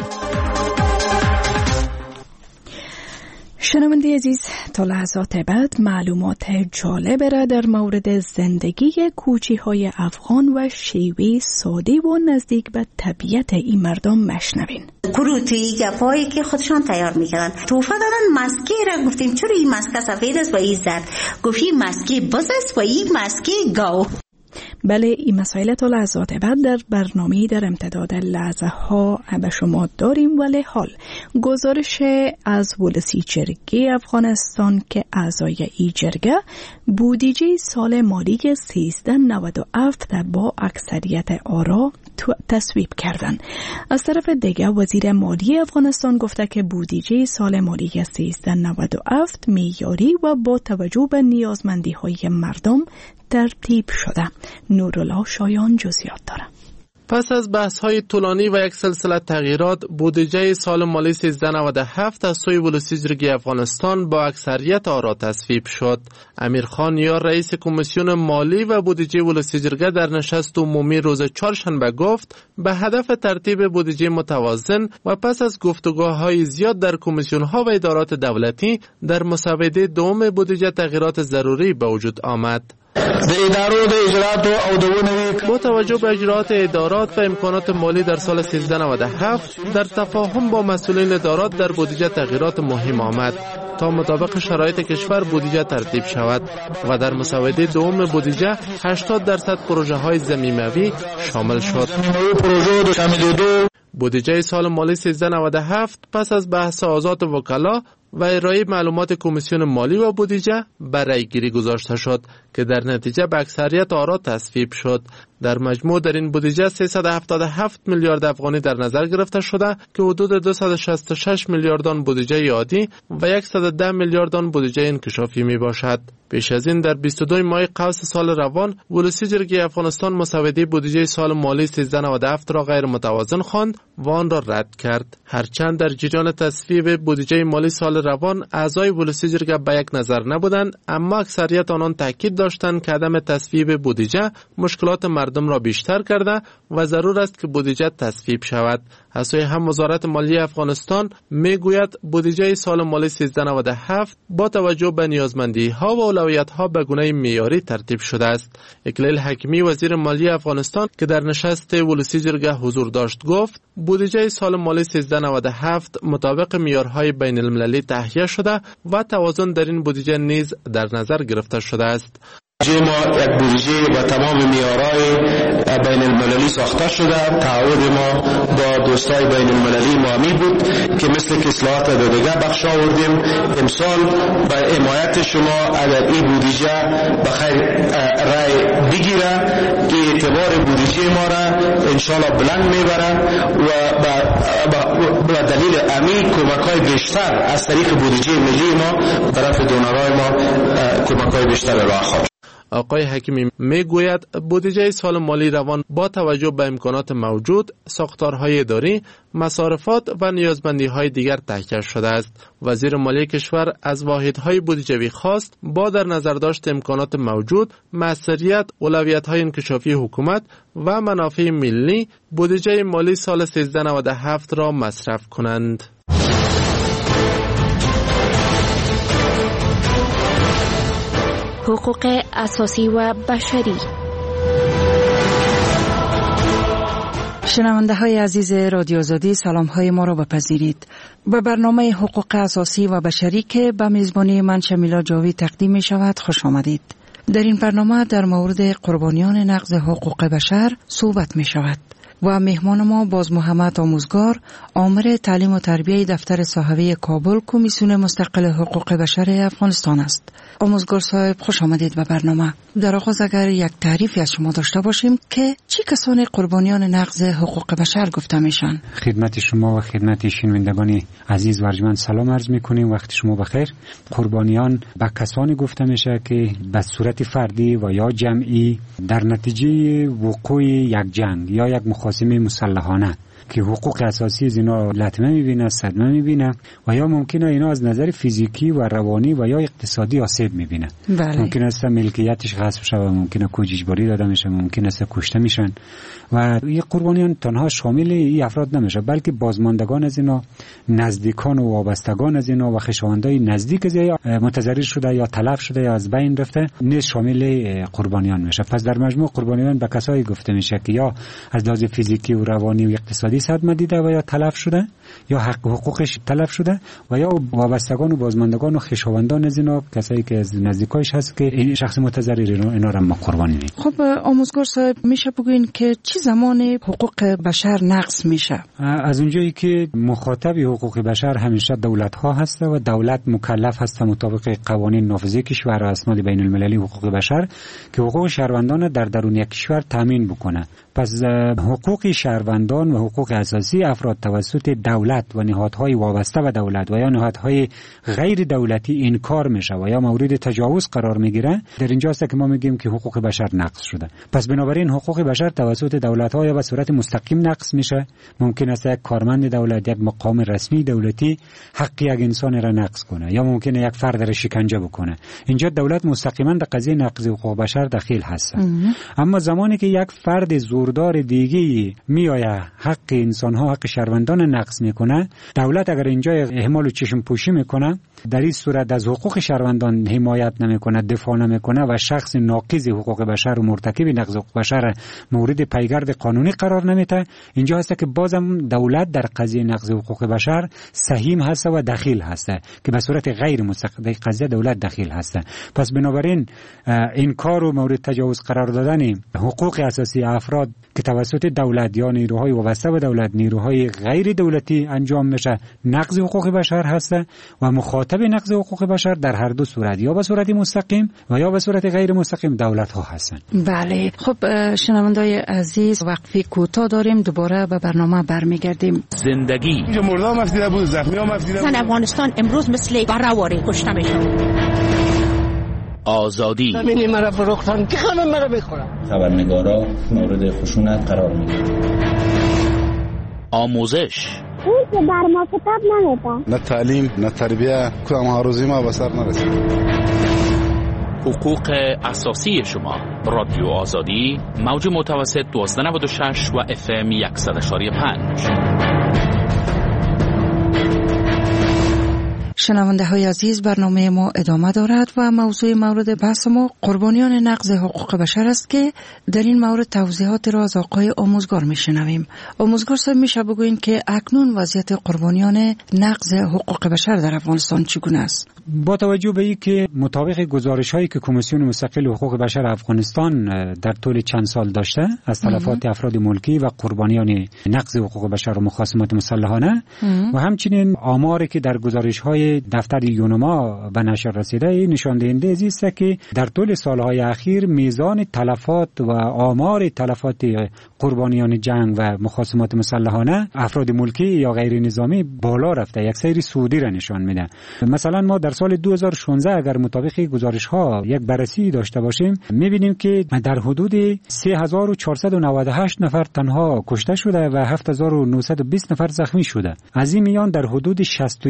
شنونده عزیز، تا لحظات بعد معلومات جالب را در مورد زندگی کوچی‌های افغان و شیوه ساده و نزدیک به طبیعت این مردم مشنوین. کروتی گپایی که خودشان تیار میکردن توفه دادن. مسکی را گفتیم چرا این مسکه سفید است و این زرد؟ گفتی مسکی بز است و این مسکی گاو. بله، این مسائل تا لحظات بعد در برنامه در امتداد لحظه ها به شما داریم، ولی حال گزارش از ولسی جرگه افغانستان که اعضای این جرگه بودجه سال مالی 1397 با اکثریت آرا تصویب کردن. از طرف دیگه وزیر مالی افغانستان گفته که بودجه سال مالی 1397 معیاری و با توجه به نیازمندی های مردم ترتیب شده. نورالله شایان جزئیات داره. پس از بحث‌های طولانی و یک سلسله تغییرات، بودجه سال مالی 1397 از سوی ولسی جرگه افغانستان با اکثریت آرا تصویب شد. امیر خان یا رئیس کمیسیون مالی و بودجه ولسی جرگه در نشست عمومی روز چهارشنبه گفت به هدف ترتیب بودجه متوازن و پس از گفتگوهای زیاد در کمیسیون‌ها و ادارات دولتی در مسوده دوم بودجه تغییرات ضروری به وجود آمد. با توجه به اجرات ادارات و امکانات مالی در سال 1397 در تفاهم با مسئولین ادارات در بودجه تغییرات مهم آمد تا مطابق شرایط کشور بودجه ترتیب شود و در مسوده دوم بودجه 80% پروژه های ضمیموی شامل شد. بودجه سال مالی 1397 پس از بحث آزاد وکلا و ارائه معلومات کمیسیون مالی و بودجه برای گیری گذاشته شد که در نتیجه به اکثریت آرا تصویب شد. در مجموع در این بودجه 377 میلیارد افغانی در نظر گرفته شده که حدود 266 میلیارد آن بودجه عادی و 110 میلیارد آن بودجه انکشافی می باشد. پیش از این در 22 ماه قوس سال روان ولسی جرگه افغانستان مسوده بودجه سال مالی 1397 را غیر متوازن خواند و آن را رد کرد. هرچند در جریان تصویب بودجه مالی سال روان اعضای ولسی جرگه به یک نظر نبودند، اما اکثریت آنان تاکید داشتند که عدم تصویب بودجه مشکلات مردم را بیشتر کرده و ضرور است که بودجه تصویب شود. از سوی هم وزارت مالیه افغانستان میگوید بودجه سال مالی 1397 با توجه به نیازمندی ها و اولویت ها به گونه معیاری ترتیب شده است. اکلیل حکیمی وزیر مالیه افغانستان که در نشست ولسی جرگه حضور داشت گفت بودجه سال مالی 1397 مطابق معیارهای بین المللی تهیه شده و توازن در این بودجه نیز در نظر گرفته شده است. بودجه ما یک بودجه با تمام معیارهای بین المللی ساخته شده. تعهد ما با دوستای بین المللی مامی بود که مثل اصلاحات در دیگر بخش آوردیم. امسال با حمایت شما اگر این بودجه بخیر رای بگیره که اعتبار بودجه ما را انشالله بلند میبره و با دلیل امی کمک‌های بیشتر از طریق بودجه ملی ما طرف دونرای ما کمک‌های بیشتر راه خواهد. آقای حکیمی میگوید بودجه سال مالی روان با توجه به امکانات موجود، ساختارهای اداری، مصارفات و نیازمندی‌های دیگر تهیه شده است. وزیر مالی کشور از واحدهای بودجوی خواست با در نظر داشت امکانات موجود، موثریت، اولویت‌های انکشافی حکومت و منافع ملی بودجه مالی سال 1397 را مصرف کنند. حقوق اساسی و بشری. شنونده های عزیز رادیو آزادی، سلام های ما را بپذیرید. به برنامه حقوق اساسی و بشری که به میزبانی من شمیلا جاوی تقدیم می شود خوش آمدید. در این برنامه در مورد قربانیان نقض حقوق بشر صحبت می شود و مهمان ما باز محمد آموزگار، آمر تعلیم و تربیه دفتر صحوی کابل، کمیسیون مستقل حقوق بشر افغانستان است. آموزگار صاحب خوش آمدید به برنامه. در آغاز اگر یک تعریفی از شما داشته باشیم که چی کسانی قربانیان نقض حقوق بشر گفته میشن؟ خدمت شما و خدمت شنوندگان عزیز و ارجمند سلام عرض میکنیم. وقت شما بخیر. قربانیان به کسانی گفته میشه که به صورت فردی و یا جمعی در نتیجه وقوع یک جنگ یا یک مخاصمه مسلحانه که حقوق اساسی از اینا لطمه میبینه، صدمه میبینه و یا ممکنه اینا از نظر فیزیکی و روانی و یا اقتصادی آسیب میبینه. ممکن است ملکیتش غصب شه، ممکنه کودی اجباری داده میشه، ممکن است کشته میشن و این قربانیان تنها شامل این افراد نمیشه، بلکه بازماندگان از اینا، نزدیکان و وابستگان از اینا و خویشاوندای نزدیک از یا متضرر شده یا تلف شده یا از بین رفته نیز شامل قربانیان میشه. پس در مجموع قربانیان به کسایی گفته میشه که یا از لحاظ فیزیکی و روانی و اقتصادی صدمه دیده و یا تلف شده یا حقوقش تلف شده و یا وابستگان و بازماندگان و خویشاوندان از اینا، کسایی که از نزدیکایش هست که این شخص متضرر اینا را ما قربانی می‌کنیم. خب آموزگار صاحب میشه بگوین که چه زمان حقوق بشر نقض میشه؟ از اونجایی که مخاطب حقوق بشر همیشه دولت ها هست و دولت مکلف هست مطابق قوانین نافذه کشور و اسناد بین المللی حقوق بشر که حقوق شهروندان در درون یک کشور تامین بکنه. پس حقوق شهروندان و حقوق اساسی افراد توسط دولت و نهادهای وابسته به دولت و یا نهادهای غیر دولتی انکار میشه و یا مورد تجاوز قرار میگیره، در اینجاست که ما میگیم که حقوق بشر نقض شده. پس بنابراین حقوق بشر توسط دولت‌ها یا به صورت مستقیم نقض میشه. ممکن است یک کارمند دولت، یک مقام رسمی دولتی حق یک انسان را نقض کنه یا ممکنه یک فرد را شکنجه بکنه. اینجا دولت مستقیما در قضیه نقض حقوق بشر دخیل هست. اما زمانی که یک فرد زوردار دیگه میآید حق انسان‌ها، حق شهروندان نقض میکنه، دولت اگر اینجا اهمال و چشم پوشی میکنه، در این صورت از حقوق شهروندان حمایت نمیکنه، دفاع نمیکنه و شخص ناقض حقوق بشر و مرتکب نقض حقوق بشر مورد پیگرد قانونی قرار نمیده، اینجا هست که بازم دولت در قضیه نقض حقوق بشر سهیم هست و دخیل هست که به صورت غیر مستقیم قضیه دولت دخیل هست. پس بنابراین انکار و مورد تجاوز قرار دادن حقوق اساسی افراد که توسط دولت یا نیروهای وابسته به دولت نیروهای غیر دولتی انجام میشه نقض حقوق بشر هست و مخاطب نقض حقوق بشر در هر دو صورت یا به صورت مستقیم و یا به صورت غیر مستقیم دولت ها هستن. بله خب شنوندای عزیز وقفه کوتاه داریم، دوباره به برنامه برمیگردیم. زندگی اینجا مردم مفیده بود، زخمی ها مفیده بود. افغانستان امروز مثل برآوری کشته میشه. آزادی ببینی مرا فروختن که خانم مرا بخورم. خبرنگارا مورد خشونت قرار میگیرن. آموزش اون که بر ما کتاب نمیده، نه تعلیم نه تربیه، کدام هاروزی ما به سر نرسید. حقوق اساسی شما. رادیو آزادی موج متوسط 1296 و FM 100.5. شنونده های عزیز، برنامه ما ادامه دارد و موضوع مورد بحث ما قربانیان نقض حقوق بشر است که در این مورد توضیحات را از آقای آموزگار میشنویم. آموزگار صاحب، میشه بگوین که اکنون وضعیت قربانیان نقض حقوق بشر در افغانستان چگونه است؟ با توجه به اینکه مطابق گزارش هایی که کمیسیون مستقل حقوق بشر افغانستان در طول چند سال داشته از تلفات افراد ملکی و قربانیان نقض حقوق بشر و مخاصمات مسلحانه و همچنین آماری که در گزارش های دفتر یونما به نشر رسیده نشان دهنده است که در طول سالهای اخیر میزان تلفات و آمار تلفات قربانیان جنگ و مخاصمات مسلحانه افراد ملکی یا غیر نظامی بالا رفته، یک سری سعودی را نشان میده. مثلا ما در سال 2016 اگر مطابق گزارش ها یک بررسی داشته باشیم میبینیم که در حدود 3498 نفر تنها کشته شده و 7920 نفر زخمی شده. از این میان در حدود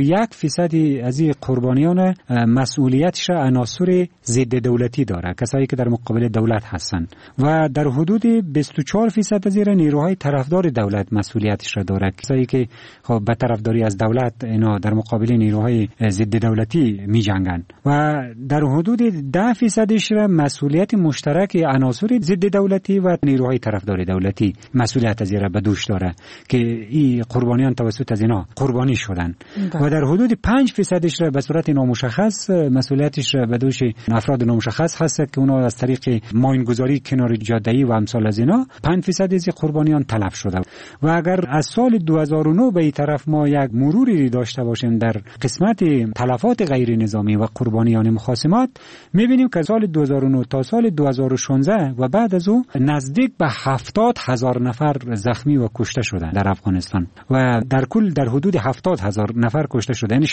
61% از این قربانیان مسئولیتش عناصر ضد دولتی داره، کسایی که در مقابل دولت هستند، و در حدود 24% از این نیروهای طرفدار دولت مسئولیتش را داره، کسایی که خب به طرفداری از دولت اینا در مقابل نیروهای ضد دولتی می جنگن، و در حدود 10% را مسئولیت مشترک عناصر ضد دولتی و نیروهای طرفدار دولتی مسئولیت از این را به دوش داره که این قربانیان توسط از اینا قربانی شدن. و در حدود 5% را به صورت نامشخص مسئولیتش را به دوش افراد نامشخص هست که اونا از طریق ماینگذاری کنار جاده‌ای و امثال از اینا 5% از قربانیان تلف شده. و اگر از سال 2009 به این طرف ما یک مروری داشته باشیم در قسمت تلفات غیر نظامی و قربانیان مخاصمات، می‌بینیم که سال 2009 تا سال 2016 و بعد از او نزدیک به 70,000 نفر زخمی و کشته شده در افغانستان و در کل در حدود 70,000 نفر کشته شده، یعنی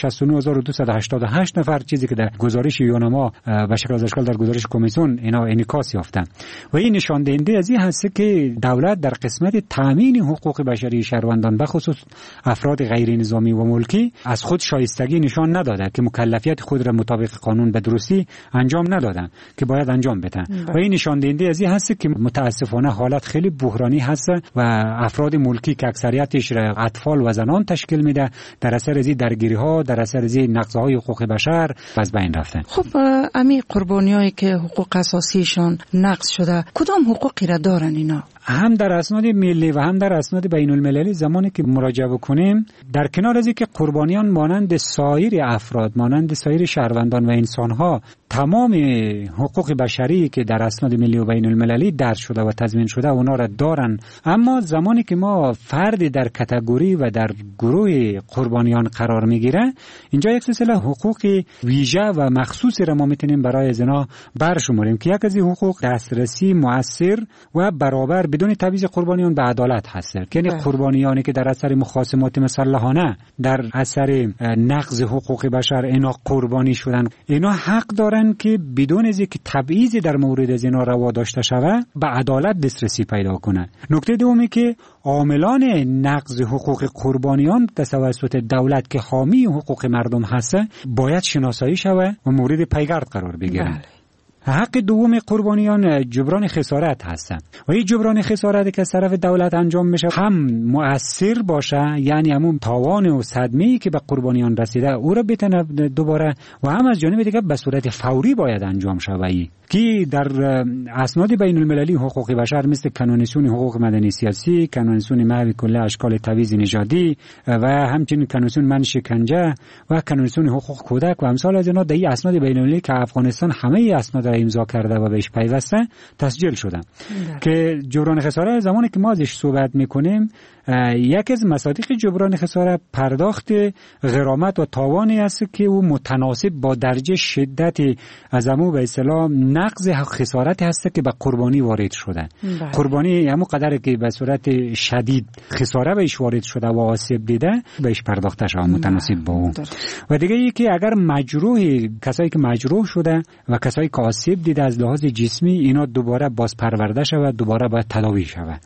69288 نفر، چیزی که در گزارش یونما و شکل از اشکال در گزارش کمیسیون اینا انعکاس یافته. و این نشان دهنده از این هست که دولت در قسمت تامین حقوق بشری شهروندان به خصوص افراد غیر نظامی و ملکی از خود شایستگی نشان نداده که مکلفیت خود را مطابق قانون به درستی انجام ندادن که باید انجام بدن. و این نشان دهنده از این هست که متاسفانه حالت خیلی بحرانی هست و افراد ملکی که اکثریتش را اطفال و زنان تشکیل میده در اثر از درگیری ها، در اثر از نقض‌های حقوق بشر از بین رفتن. خب امی قربانیایی که حقوق اساسیشان نقض شده کدام حقوقی را دارن اینا؟ هم در اسناد ملی و هم در اسناد بین المللی زمانی که مراجعه بکنیم، در کنار از اینکه قربانیان مانند سایر افراد، مانند سایر شهروندان و انسانها تمام حقوق بشری که در اسناد ملی و بین المللی درج شده و تضمین شده اونا را دارن، اما زمانی که ما فرد در کاتگوری و در گروه قربانیان قرار میگیره، اینجا یک سلسله حقوق ویژه و مخصوصی را ما میتونیم برای از اینا برشماریم که یک از این حقوق دسترسی مؤثر و برابر بدون تبعیض قربانیان به عدالت هست. یعنی قربانیانی که در اثر مخاصمات مسلحانه در اثر نقض حقوق بشر اینا قربانی شدن، اینا حق دارن که بدون از اینکه تبعیضی در مورد از اینا روا داشته شود به عدالت دسترسی پیدا کنند. نکته دومی که عاملان نقض حقوق قربانیان توسط دولت که حامی حقوق مردم هست باید شناسایی شود و مورد پیگرد قرار بگیرند. حق دوم قربانیان جبران خسارت هستند و این جبران خسارت که از طرف دولت انجام میشه هم مؤثر باشه، یعنی همون تاوان و صدمه‌ای که به قربانیان رسیده او را بتونه دوباره، و هم از جانب دیگه به صورت فوری باید انجام شود که در اسناد بین المللی حقوق بشر مثل کنونسیون حقوق مدنی سیاسی، کنونسیون محو کل اشکال تبعیض نژادی و همچنین کنونسیون من شکنجه و کنونسیون حقوق کودک و امثال از اینا در این اسناد بین المللی که افغانستان همه اسناد امضا کرده و بهش پیوسته تسجیل شده که جبران خساره زمانی که ما ازش صحبت میکنیم یک از مصادیق جبران خساره پرداخت غرامت و تاوانی است که او متناسب با درجه شدت از امو به اصطلاح نقض خسارت هست که به قربانی وارد شده. قربانی همون قدر که به صورت شدید خساره بهش وارد شده و آسیب دیده بهش پرداخته شده متناسب با اون. و دیگه ای که اگر مجروح کسایی که مجروح شده و کسایی که آسیب دیده از لحاظ جسمی اینا دوباره باز پرورده شود، دوباره باید تداوی شود.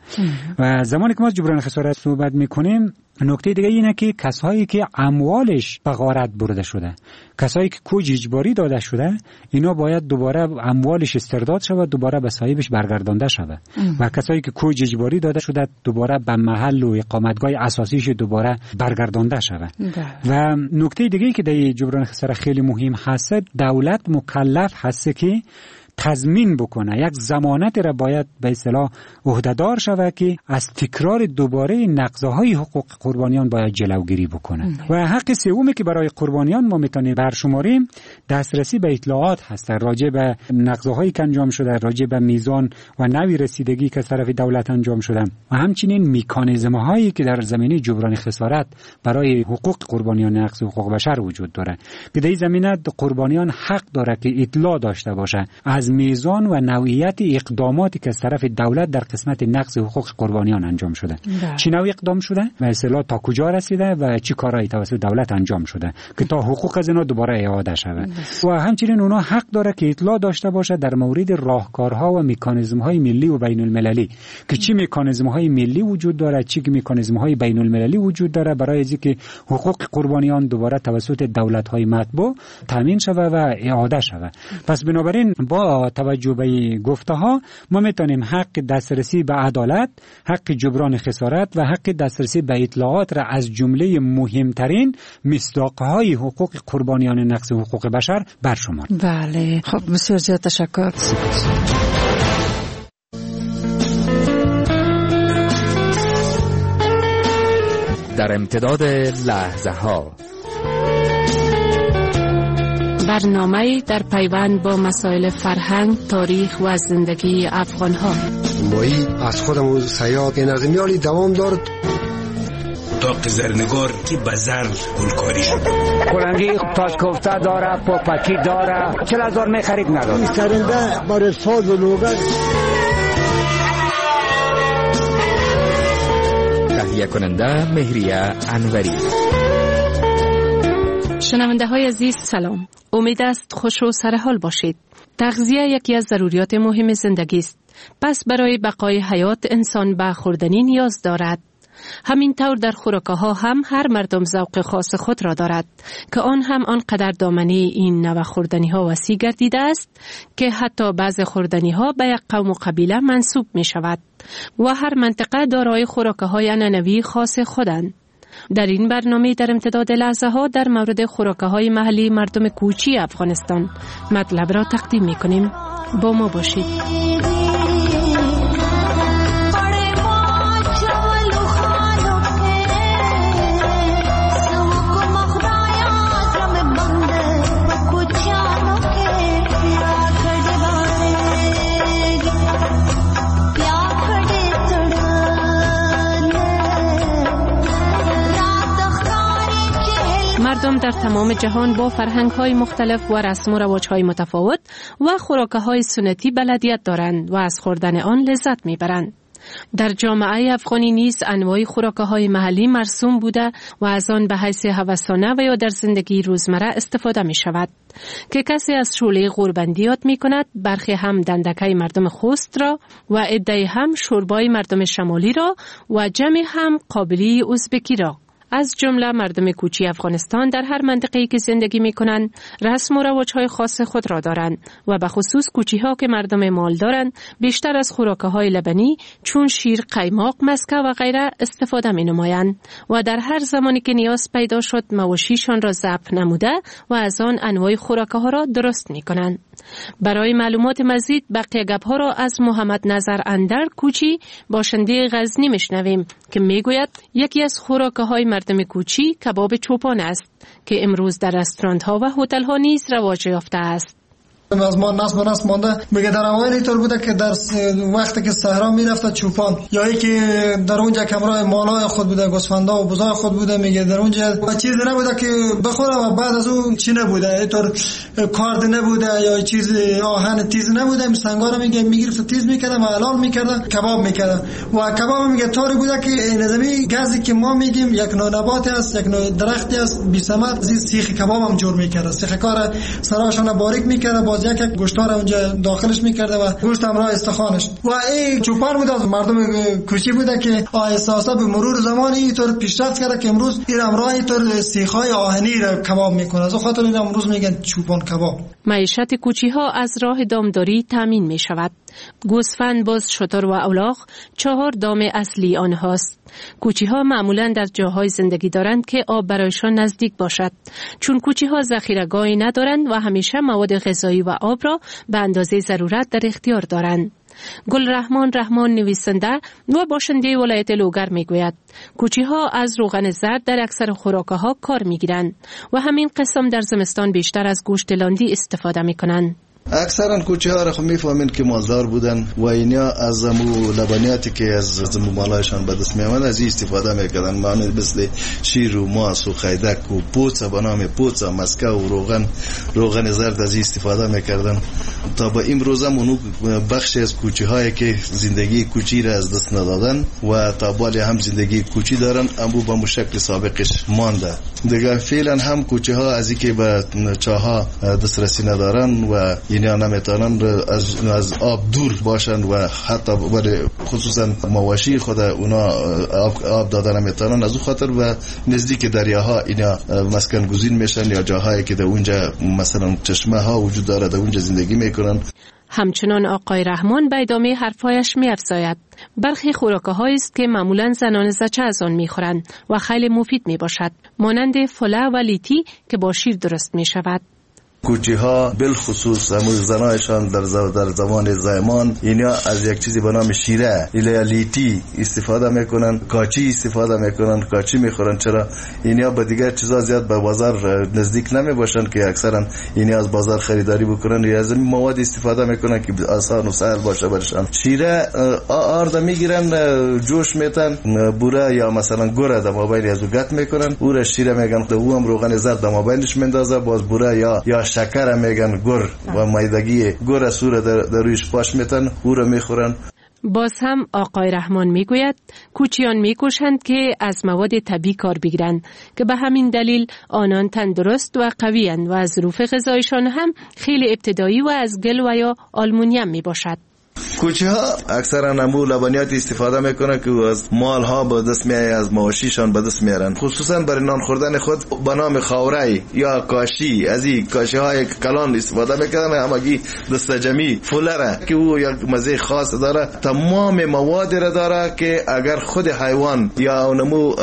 و زمانی که ما جبران خسارت صحبت میکنیم نکته دیگه اینه که کسایی که اموالش به غارت برده شده، کسایی که کوج اجباری داده شده، اینا باید دوباره اموالش استرداد شود، دوباره به صاحبش برگردانده شود. و کسایی که کوج اجباری داده شده دوباره به محل و اقامتگاه اساسیش دوباره برگردانده شود. و نکته دیگه که در جبران خساره خیلی مهم هست، دولت مکلف هست که تضمین بکنه، یک ضمانت را باید به اصطلاح عهده‌دار شود که از تکرار دوباره نقض‌های حقوق قربانیان باید جلوگیری بکنه. و حق سومی که برای قربانیان ما میتونیم برشماریم دسترسی به اطلاعات هست راجع به نقض‌هایی که انجام شده، راجع به میزان و نوع رسیدگی که از طرف دولت انجام شده و همچنین مکانیزم‌هایی که در زمینه جبران خسارت برای حقوق قربانیان نقض حقوق بشر وجود داره که در این زمینه قربانیان حق داره که اطلاع داشته باشه از میزان و نوعیت اقداماتی که از طرف دولت در قسمت نقض حقوق قربانیان انجام شده. چه نوع اقدام شده و اصطلاح تا کجا رسیده و چه کارهایی توسط دولت انجام شده که تا حقوق از اینا دوباره اعاده شود. و همچنین اونا حق داره که اطلاع داشته باشه در مورد راهکارها و مکانیزم‌های ملی و بین المللی که چه مکانیزم‌های ملی وجود داره، چه مکانیزم‌های بین المللی وجود داره برای اینکه حقوق قربانیان دوباره توسط دولت‌های مطبوع تامین شود و اعاده شود. پس بنابراین با توجه به گفته ها ما میتونیم حق دسترسی به عدالت، حق جبران خسارت و حق دسترسی به اطلاعات را از جمله مهمترین مصداق‌های حقوق قربانیان نقض حقوق بشر برشمار. بله، خب بسیار زیاد تشکر. در امتداد لحظه ها برنامه در پیوند با مسائل فرهنگ، تاریخ و زندگی افغان‌ها. مایی از خودم سیاد نظمیالی دوام دارد. داغ زرنگار که به زر گلکاری شد. کلنگی تاس کوفته داره، پاپکی داره، 40,000 میخرید نداره. سرنده برای ساز و لوگن. تهیه کننده مهریه انوری. شنونده های عزیز سلام. امید است خوش و سرحال باشید. تغذیه یکی از ضروریات مهم زندگی است. پس برای بقای حیات انسان به خوردنی نیاز دارد. همین طور در خوراک‌ها هم هر مردم ذوق خاص خود را دارد که آن هم آنقدر دامنه این نوع خوردنی‌ها وسیع گردیده است که حتی بعض خوردنی‌ها به یک قوم و قبیله منسوب می شود و هر منطقه دارای خوراک‌های عنعنوی خاص خودند. در این برنامه در امتداد لحظه ها در مورد خوراک‌های محلی مردم کوچی افغانستان مطلب را تقدیم می کنیم. با ما باشید. مردم در تمام جهان با فرهنگ‌های مختلف و رسم و رواج‌های متفاوت و خوراک‌های سنتی بلدیت دارند و از خوردن آن لذت می‌برند. در جامعه افغانی نیز انواع خوراک‌های محلی مرسوم بوده و از آن به حیث هوسانه و یا در زندگی روزمره استفاده می‌شود که کسی از شوله غوربندی یاد می‌کند، برخی هم دندکه مردم خوست را و عده‌ای هم شوربای مردم شمالی را و جمعی هم قابلی ازبکی را. از جمله مردم کوچی افغانستان در هر منطقه‌ای که زندگی می‌کنند رسم و رواج‌های خاص خود را دارند و به خصوص کوچی‌ها که مردم مال دارند بیشتر از خوراک‌های لبنی چون شیر، قیماق، مسکه و غیره استفاده می‌نمایند و در هر زمانی که نیاز پیدا شد مواشیشان را ذبح نموده و از آن انواع خوراک‌ها را درست می‌کنند. برای معلومات مزید بقیه گپ‌ها را از محمد نظر اندر کوچی باشنده غزنی میشنویم که میگوید یکی از خوراک‌های مردم کوچی کباب چوپان است که امروز در رستوران‌ها و هتل‌ها نیز رواج یافته است. از ما نسل مانده. میگه در اوایل اینطور بوده که در وقتی که صحرا میرفت چوپان یا اینکه در اونجا کمرای مالای خود بوده، گوسفندا و بزای خود بوده، میگه در اونجا چیزی نبوده که بخوره و بعد از اون چی نبوده، اینطور کارد نبوده یا چیز آهن تیز نبوده. سنگار میگه میگرفت تیز میکرده و حلال میکرده، کباب میکرده. و کباب میگه طوری بوده که نظامی گازی که ما میگیم یک نوع نبات است، یک نوع درختی است، بی ثمر، سیخ کباب هم جور میکرده. سیخ کار سراشون باریک میکرده، باز یک گوشتار اونجا داخلش میکرده و گوشت هم راه استخوانش. و این چوپان بوده، مردم کوچی بوده که احساسا به مرور زمان اینطور پیشرفت کرده که امروز این امراه اینطور سیخای آهنی را کباب میکنه. از خاطر این امروز میگن چوپان کباب. معیشت کوچی ها از راه دامداری تامین می شود. گوسفند، بز، شتر و الاغ 4 دام اصلی آنهاست. کوچی ها معمولا در جاهای زندگی دارند که آب برایشان نزدیک باشد، چون کوچی ها ذخیره‌گاهی ندارند و همیشه مواد غذایی و آب را به اندازه ضرورت در اختیار دارند. گل رحمان نویسنده و باشنده ولایت لوگر میگوید کوچی ها از روغن زرد در اکثر خوراکه ها کار میگیرند و همین قسم در زمستان بیشتر از گوشت لاندی استفاده میکنند. اکثرا کوچه ها را خب میفهمین که مالدار بودن و اینا از لبنیاتی که از مالایشان به دست میامد از این استفاده میکردن، معنی مثل شیر و ماس و خیدک و پوڅه به نام پوڅه، مسکه و روغن زرد از این استفاده میکردن. تا به امروز هم اونو بخشی از کوچه هایی که زندگی کوچی را از دست ندادن و تا بالی هم زندگی کوچی دارن، اما به شکل سابقش مانده. دیگه فعلا هم کوچه ها از اینکه به چاها دسترسی ندارن و اینا نمیتونن از آب دور باشن و حتی خصوصا مواشی خود اونا آب دادن نمیتونن، از اون خاطر و نزدیک دریاها اینا مسکن گزین میشن یا جاهایی که در اونجا مثلا چشمه ها وجود داره در اونجا زندگی میکنن. همچنان آقای رحمان به ادامه حرفایش می‌افزاید برخی خوراک‌هایی است که معمولاً زنان زچه از آن می‌خورند و خیلی مفید میباشد، مانند فله و لیتی که با شیر درست میشود. کوچی ها بالخصوص زنایشان در زمان زایمان اینا از یک چیزی به نام شیره یا لیتی استفاده میکنن، کاچی استفاده میکنن، کاچی میخورن. چرا؟ اینا به دیگر چیزا زیاد به بازار نزدیک نمی باشن که اکثرا اینا از بازار خریداری بکنن یا از این مواد استفاده میکنن که آسان و سهل باشه برشان. شیره آرد میگیرن، جوش میتن، بوره یا مثلا گوره در مابین از گت میکنن، او شیره میگن. او هم روغن زرد در مابینش میندازه، باز بوره یا شکر میگن گر و مایدگی گر سوره در رویش پاش میتن، او را میخورن. باز هم آقای رحمان میگوید کوچیان میکوشند که از مواد طبیعی کار بگیرند که به همین دلیل آنان تندرست و قوی‌اند و ظروف غذایشان هم خیلی ابتدایی و از گل و یا آلومینیوم میباشد. کوچه ها اکثرا نمو لبنیات استفاده میکنه که از مال ها به دست میایه، از مواشیشان به دست میارن، خصوصا برای نان خوردن خود به نام خاوری یا کاشی. از این کاشی های کلان استفاده میکنن، همگی دستجمی فولره که او یک مزه خاص داره، تمام مواد را داره که اگر خود حیوان یا نمو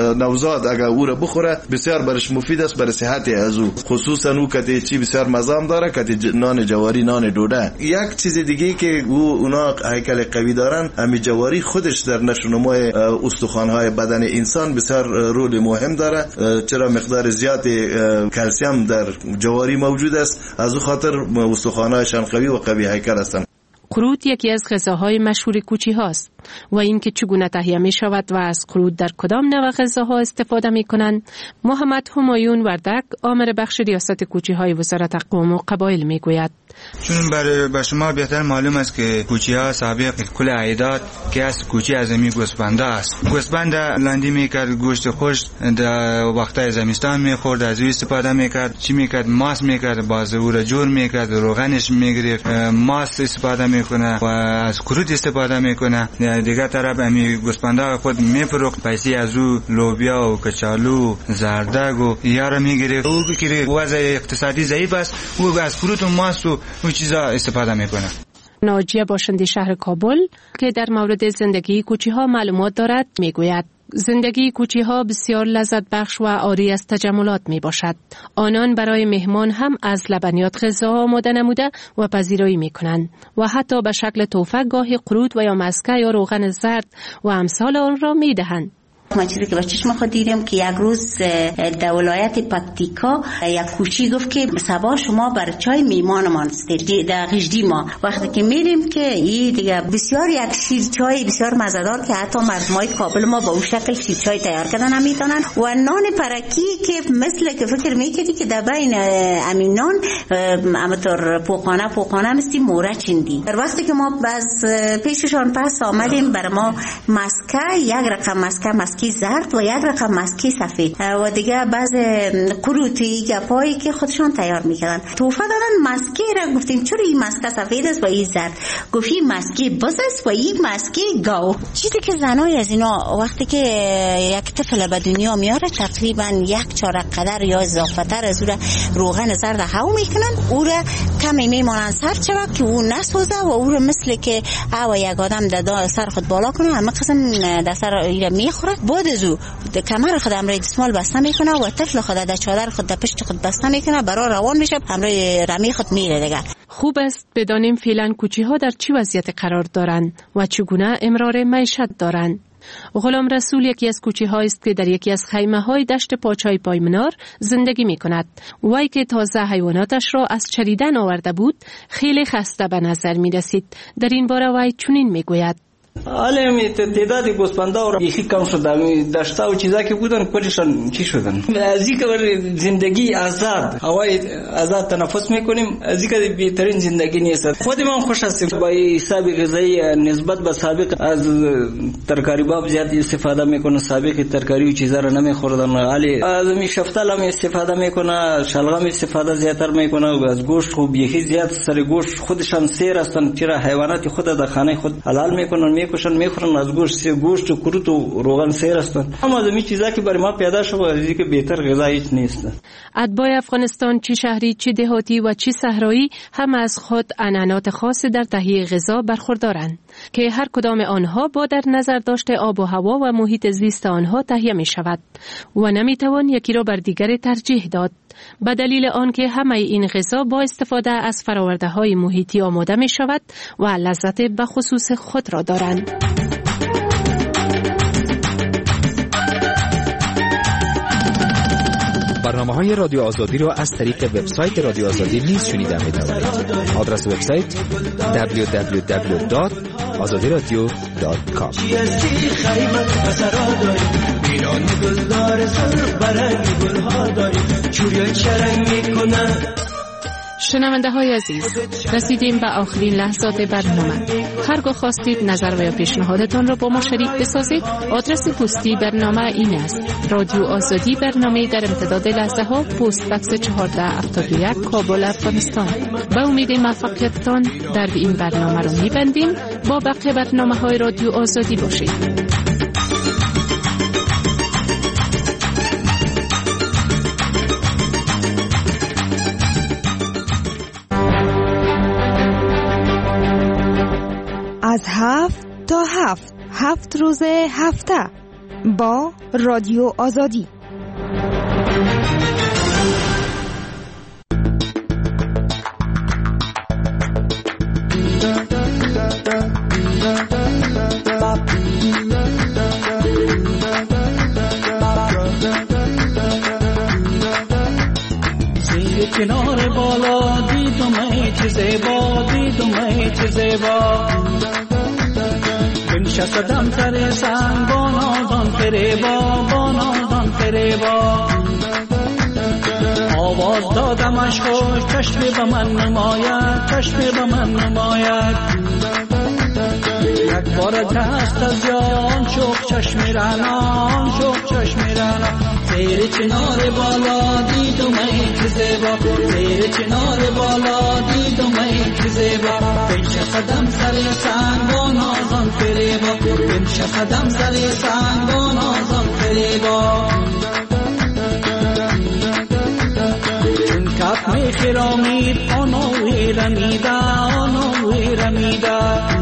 نوزاد اگر او را بخوره بسیار برش مفید است برای صحت از او. خصوصا او کتی چی بسیار مزام داره، کتی نان جواری، نان دوده. یک چیز دیگه که اونا هیکل قوی دارن، همین جواری خودش در نشونمای استخوان‌های بدن انسان بسیار رول مهم داره، چرا مقدار زیاد کلسیم در جواری موجود است، از اون خاطر استخوان‌هایشان قوی و قوی هیکل هستند. قروت یکی از غذاهای مشهور کوچی هاست و اینکه چگونه تهیه می شود و از قروت در کدام نوع غذاها استفاده می کنند، محمد همایون وردک آمر بخش ریاست کوچی های وزارت قوم و قبایل می گوید. چون برای شما بهتر معلوم است که کوچی ها سابق کل عیدات که از کوچی ازمی گوسفنده است. گوسفند لاندی می کرد، گوشت خوش در وقتای زمستان می خورد، از او استفاده می کرد. چی می کرد؟ ماست می کرد، باز او را جور می کرد، روغنش می گرفت، ماست استفاده میکنه و از کروت استفاده میکنه. دیگه طرف امی گوسفندا خود میفروخت، پیسه از او لوبیا و کچالو، زردگ و یارا میگیره. او که وضع اقتصادی ضعیف است، او از کروت و ماست و اون چیزا استفاده میکنه. ناجیه باشنده شهر کابل که در مورد زندگی کوچی ها معلومات دارد میگوید زندگی کوچی ها بسیار لذت بخش و عاری از تجملات می باشد. آنان برای مهمان هم از لبنیات غذا آماده نموده و پذیرایی می کنند و حتی به شکل تحفه گاهی قروت و یا مسکه یا روغن زرد و امثال آن را می دهند. ما چیزی که با چشم خود دیدم که یک روز در ولایت پکتیکا یک کوچی گفت که صبح شما بر چای میمانمان استید در غجدی ما وقتی که میریم که این دیگه بسیار یک شیر چای بسیار مزه‌دار که حتی مردمای کابل ما با اون شکل شیر چای تیار کردن نمیتونن و نان پرکی که مثل که فکر میکردی که در بین امینان امطور پوقانه مستی موره چندی. در وقتی که ما باز پیششان پس آمدیم بر ما مسکه یک رقم مسکه زرد و یک رقم مسکه سفید و دیگه بعض کروتی گپایی که خودشان تیار میکردن توفه دادن. مسکه را گفتیم چرا این مسکه سفید است و این زرد؟ گفت این مسکه بز است و این مسکه گاو. چیزی که زنای از اینا وقتی که یک طفل به دنیا میاره تقریبا یک چارق قدر یا اضافه تر از او روغن زرد هاو میکنن، او را کمی میمانن سر چرا که او نسوزه و او را مثل که او یک آدم در سر خود بالا کنه همه قسم در سر ایره میخوره. بعد از او کمر خود امروی دستمال بسته میکنه و طفل خود در چادر خود در پشت خود بسته میکنه برای روان میشه امروی رمی خود میره دیگه. خوب است بدانیم فعلا کوچی ها در چه وضعیت قرار دارند و چگونه امرار معیشت دارند. غلام رسول یکی از کوچی ها است که در یکی از خیمه های دشت پاچای پایمنار زندگی می کند. وی که تازه حیواناتش را از چریدن آورده بود خیلی خسته به نظر می رسید. در این باره وی چنین می گوید: حالا تعداد گوسفندا را یکی کم شد، داشتا و چیزا که بودن کلشان چی شدن. از این که زندگی آزاد، هوای آزاد تنفس میکنیم، از این که بهترین زندگی نیست. خود من خوش هستم با حساب غذایی نسبت به سابق از ترکاری باب زیاد استفاده میکنه. سابق ترکاری و چیزا را نمیخوردن، ولی از می شفتال هم استفاده میکنه، شلغم استفاده زیاتر میکنه و از گوشت خوب یکی زیاد سر گوشت خودشان سیر هستن، چرا حیوانات خود در خانه خود حلال میکنن میکشن میخورن، از گوشت و کروت و روغن سیر هستن. اما از این چیزا که برای ما پیدا شد از اینکه بهتر غذا هیچ نیست. اتباع افغانستان چه شهری چه دهاتی و چه صحرایی هم از خود عنعنات خاص در تهیه غذا برخوردارند که هر کدام آنها با در نظر داشته آب و هوا و محیط زیست آنها تهیه می شود و نمیتوان یکی را بر دیگر ترجیح داد، به دلیل آنکه همه این غذا با استفاده از فراورده های محیطی آماده می شود و لذت به خصوص خود را دارند. برنامه‌های رادیو آزادی را از طریق وبسایت رادیو آزادی نیز شنیده می‌توانید. آدرس وبسایت www.azadiradio.com. شنونده های عزیز، رسیدیم به آخرین لحظات برنامه. هرگاه خواستید نظر و یا پیشنهادتان را با ما شریک بسازید، آدرس پستی برنامه این است: رادیو آزادی، برنامه در امتداد لحظه ها، پست بکس 1471 کابل، افغانستان. به امید موفقیتتان در این برنامه را می‌بندیم. با بقیه برنامه‌های رادیو آزادی باشید. از 7 تا 7 روز هفته با رادیو آزادی. زیر کنار بالا دیدم ای چه زیبا، دیدم ای چه زیبا، بنشستم سر سنگ با نازان فریبا، با نازان فریبا. آواز دادمش خوش، چشم به من نماید، چشم به من نماید. یک بار دست از جان شوق چشم رنان، شوق چشم رنان. زیر چنار بالا دیدم ای که زیبا، زیر چنار بالا دیدم ای که زیبا. بنشستم سر سنگ با نازان فریبا، بنشستم سر سنگ با نازان فریبا. چون کف می خرامید آنوی رمیده، آنوی رمیده.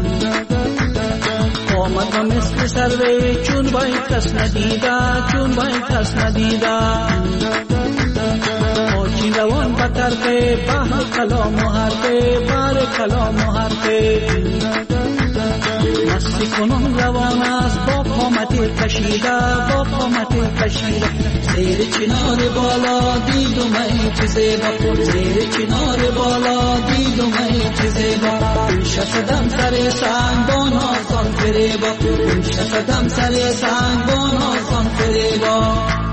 آمد و مثل سروی چون باید کس ندیده، چون باید کس ندیده. آچین روان به طرف بحر کلام و حرفه، بحر کلام و حرفه. مستی کنون روان است با قامت کشیده با قامت کشیده زیر چنار بالا دیدم ای چه زیبا زیر چنار بالا دیدم ای چه زیبا شدم سر سنگان آسان فریبا شدم سر سنگان آسان فریبا